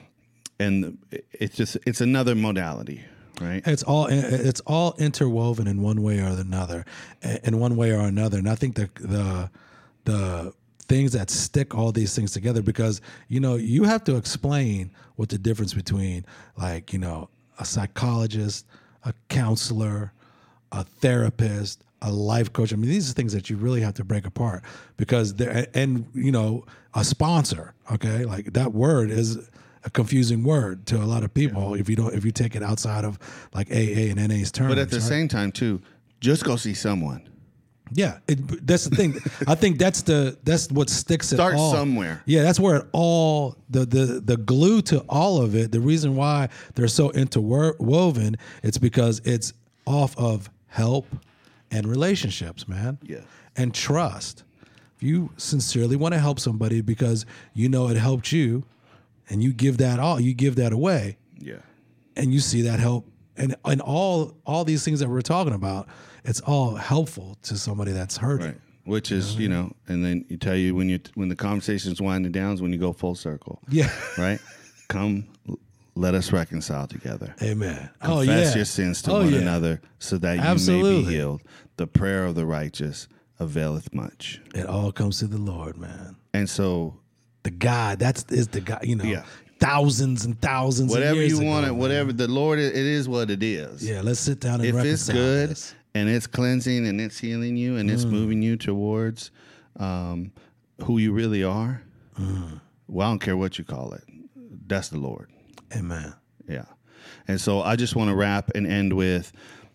Speaker 4: and it's just, it's another modality, right?
Speaker 2: It's all it's all interwoven in one way or another, in one way or another. And I think the the the things that stick all these things together, because, you know, you have to explain what the difference between, like, you know, a psychologist, a counselor, a therapist, a life coach. I mean, these are things that you really have to break apart, because they're, and, you know, a sponsor, okay? Like, that word is a confusing word to a lot of people, yeah. if you don't, if you take it outside of like A A and N A's terms.
Speaker 4: But at the
Speaker 2: right?
Speaker 4: same time too, just go see someone.
Speaker 2: Yeah, it, that's the thing. I think that's the that's what sticks it
Speaker 4: Start
Speaker 2: all.
Speaker 4: somewhere.
Speaker 2: Yeah, that's where it all the the the glue to all of it. The reason why they're so interwoven, it's because it's off of help and relationships, man.
Speaker 4: Yeah,
Speaker 2: and trust. If you sincerely want to help somebody because you know it helped you, and you give that all, you give that away.
Speaker 4: Yeah,
Speaker 2: and you see that help, and and all all these things that we're talking about. It's all helpful to somebody that's hurting.
Speaker 4: Right. Which is, you know, and then you tell you when you when the conversation's winding down is when you go full circle.
Speaker 2: Yeah.
Speaker 4: Right? Come, let us reconcile together.
Speaker 2: Amen.
Speaker 4: Confess
Speaker 2: oh, yeah.
Speaker 4: your sins to
Speaker 2: oh,
Speaker 4: one
Speaker 2: yeah.
Speaker 4: another so that
Speaker 2: Absolutely.
Speaker 4: you may be healed. The prayer of the righteous availeth much.
Speaker 2: It all comes to the Lord, man.
Speaker 4: And so
Speaker 2: the God, that's is the God, you know.
Speaker 4: Yeah.
Speaker 2: Thousands and thousands
Speaker 4: whatever
Speaker 2: of years
Speaker 4: you
Speaker 2: ago,
Speaker 4: want it,
Speaker 2: man.
Speaker 4: whatever the Lord, it is what it is.
Speaker 2: Yeah, let's sit down and
Speaker 4: if
Speaker 2: reconcile
Speaker 4: it's good
Speaker 2: this.
Speaker 4: and it's cleansing and it's healing you and it's
Speaker 2: Mm.
Speaker 4: moving you towards um, who you really are,
Speaker 2: Mm.
Speaker 4: well, I don't care what you call it. That's the Lord.
Speaker 2: Amen.
Speaker 4: Yeah. And so I just want to wrap and end with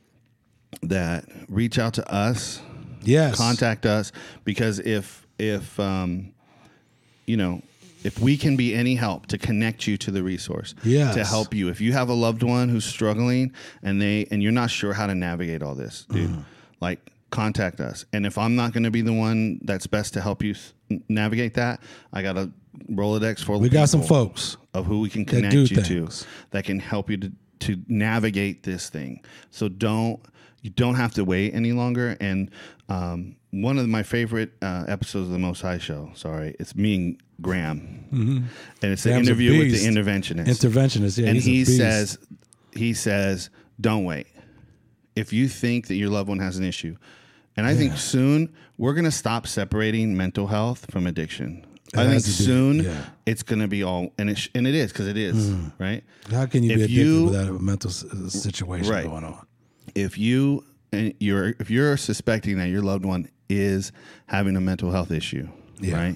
Speaker 4: that. Reach out to us.
Speaker 2: Yes.
Speaker 4: Contact us, because if if um, you know, if we can be any help to connect you to the resource,
Speaker 2: Yes.
Speaker 4: to help you. If you have a loved one who's struggling and they and you're not sure how to navigate all this, dude,
Speaker 2: Mm.
Speaker 4: like contact us. And if I'm not going to be the one that's best to help you s- navigate that, I got a Rolodex for
Speaker 2: We got some folks
Speaker 4: of who we can
Speaker 2: that
Speaker 4: connect
Speaker 2: do
Speaker 4: you
Speaker 2: things.
Speaker 4: to that can help you to, to navigate this thing. So don't you don't have to wait any longer. And um, one of my favorite uh, episodes of the Most High Show, sorry, it's me and Graham,
Speaker 2: Mm-hmm.
Speaker 4: and it's an
Speaker 2: Graham's a
Speaker 4: interview with the
Speaker 2: beast.
Speaker 4: interventionist.
Speaker 2: Interventionist, yeah.
Speaker 4: and
Speaker 2: he's a
Speaker 4: he
Speaker 2: beast.
Speaker 4: says, he says, don't wait. If you think that your loved one has an issue, and I think
Speaker 2: Yeah.
Speaker 4: soon we're going to stop separating mental health from addiction.
Speaker 2: It
Speaker 4: I think
Speaker 2: has to do-
Speaker 4: soon
Speaker 2: yeah.
Speaker 4: it's going to be all, and it sh- and it is, because it is, right?
Speaker 2: How can you
Speaker 4: if
Speaker 2: be addicted
Speaker 4: you-
Speaker 2: without a mental s- uh, situation
Speaker 4: Right.
Speaker 2: going on?
Speaker 4: If you and you're if you're suspecting that your loved one is having a mental health issue,
Speaker 2: Yeah.
Speaker 4: right?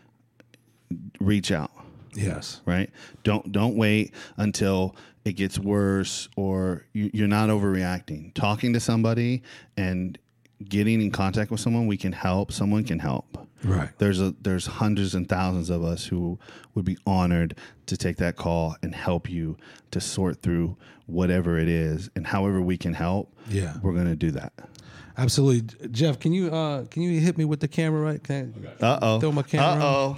Speaker 4: Reach out.
Speaker 2: Yes.
Speaker 4: Right? Don't don't wait until it gets worse or you, you're not overreacting. Talking to somebody and getting in contact with someone, we can help. Someone can help.
Speaker 2: Right.
Speaker 4: There's a there's hundreds and thousands of us who would be honored to take that call and help you to sort through whatever it is, and however we can help.
Speaker 2: Yeah.
Speaker 4: We're gonna do that.
Speaker 2: Absolutely. Jeff, can you uh, can you hit me with the camera, right? Can I
Speaker 4: Uh oh.
Speaker 2: throw my camera on?
Speaker 4: Uh oh.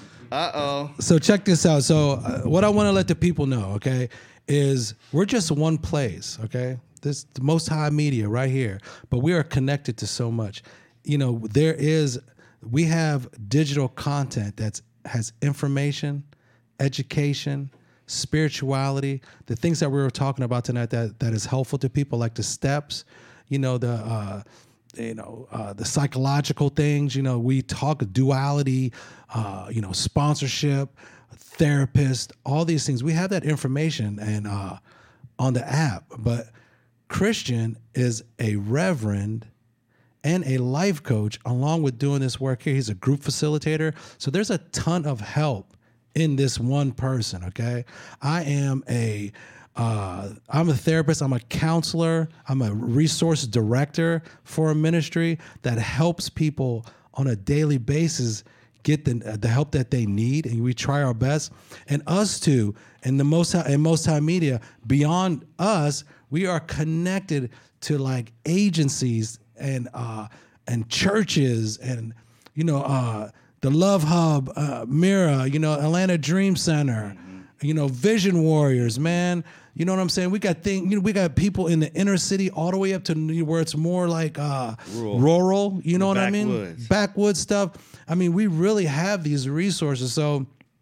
Speaker 4: Uh oh.
Speaker 2: So check this out. So uh, what I want to let the people know, okay, is we're just one place, okay? This the Most High Media right here, but we are connected to so much. You know, there is we have digital content that's has information, education, spirituality, the things that we were talking about tonight that that is helpful to people, like the steps, you know, the uh you know, uh, the psychological things, you know, we talk duality, uh, you know, sponsorship, therapist, all these things. We have that information and uh, on the app, but Christian is a reverend and a life coach along with doing this work here. He's a group facilitator. So there's a ton of help in this one person, okay? I am a Uh, I'm a therapist. I'm a counselor. I'm a resource director for a ministry that helps people on a daily basis get the the help that they need, and we try our best. And us too, and the Most High, and Most High Media, beyond us, we are connected to like agencies and uh, and churches, and you know uh, the Love Hub, uh, Mira, you know Atlanta Dream Center. You know, Vision Warriors, man. You know what I'm saying? We got thing. You know, we got people in the inner city all the way up to where it's more like uh,
Speaker 4: Rural.
Speaker 2: rural. You know what I mean?
Speaker 4: Backwoods.
Speaker 2: Backwoods stuff. I mean, we really have these resources. So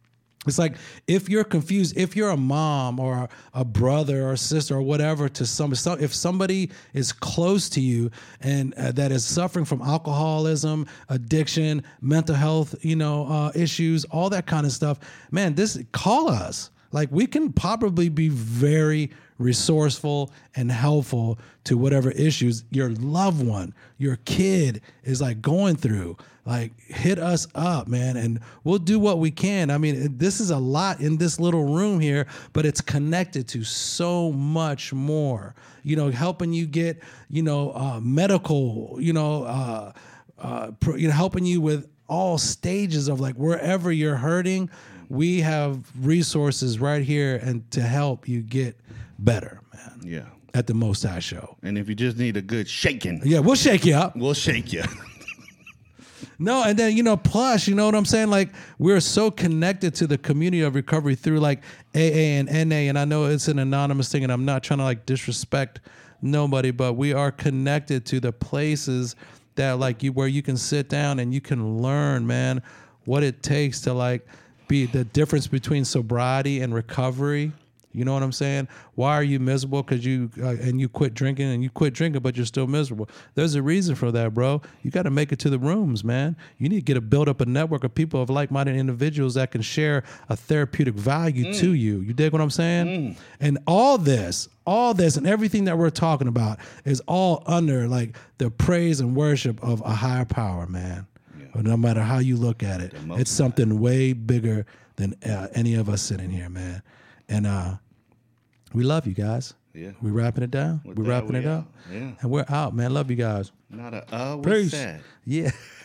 Speaker 2: It's like if you're confused, if you're a mom or a brother or a sister or whatever to some, if somebody is close to you and uh, that is suffering from alcoholism, addiction, mental health, you know, uh, issues, all that kind of stuff, man, this call us. Like we can probably be very resourceful and helpful to whatever issues your loved one, your kid is like going through. Like hit us up, man, and we'll do what we can. I mean, this is a lot in this little room here, but it's connected to so much more. You know, helping you get, you know, uh, medical, you know, uh, uh, pro, you know, helping you with all stages of like wherever you're hurting. We have resources right here and to help you get better, man.
Speaker 4: Yeah.
Speaker 2: At the Most High Show.
Speaker 4: And if you just need a good shaking.
Speaker 2: Yeah, we'll shake you up.
Speaker 4: We'll shake you.
Speaker 2: No, and then, you know, plus, you know what I'm saying? Like, we're so connected to the community of recovery through, like, A A and N A, and I know it's an anonymous thing, and I'm not trying to, like, disrespect nobody, but we are connected to the places that, like, you where you can sit down and you can learn, man, what it takes to, like, be the difference between sobriety and recovery. You know what I'm saying? Why are you miserable? Because you uh, and you quit drinking and you quit drinking, but you're still miserable. There's a reason for that, bro. You got to make it to the rooms, man. You need to get a build up a network of people of like-minded individuals that can share a therapeutic value mm. to you. You dig what I'm saying? Mm. And all this, all this, and everything that we're talking about is all under like the praise and worship of a higher power, man. Yeah. No matter how you look at it, it's something way bigger than uh, any of us sitting here, man. And uh. We love you guys. Yeah. We wrapping it down.
Speaker 4: With
Speaker 2: we
Speaker 4: that,
Speaker 2: wrapping
Speaker 4: we
Speaker 2: it
Speaker 4: out.
Speaker 2: up.
Speaker 4: Yeah.
Speaker 2: And we're out, man. Love you guys.
Speaker 4: Not a uh, we're sad.
Speaker 2: Yeah.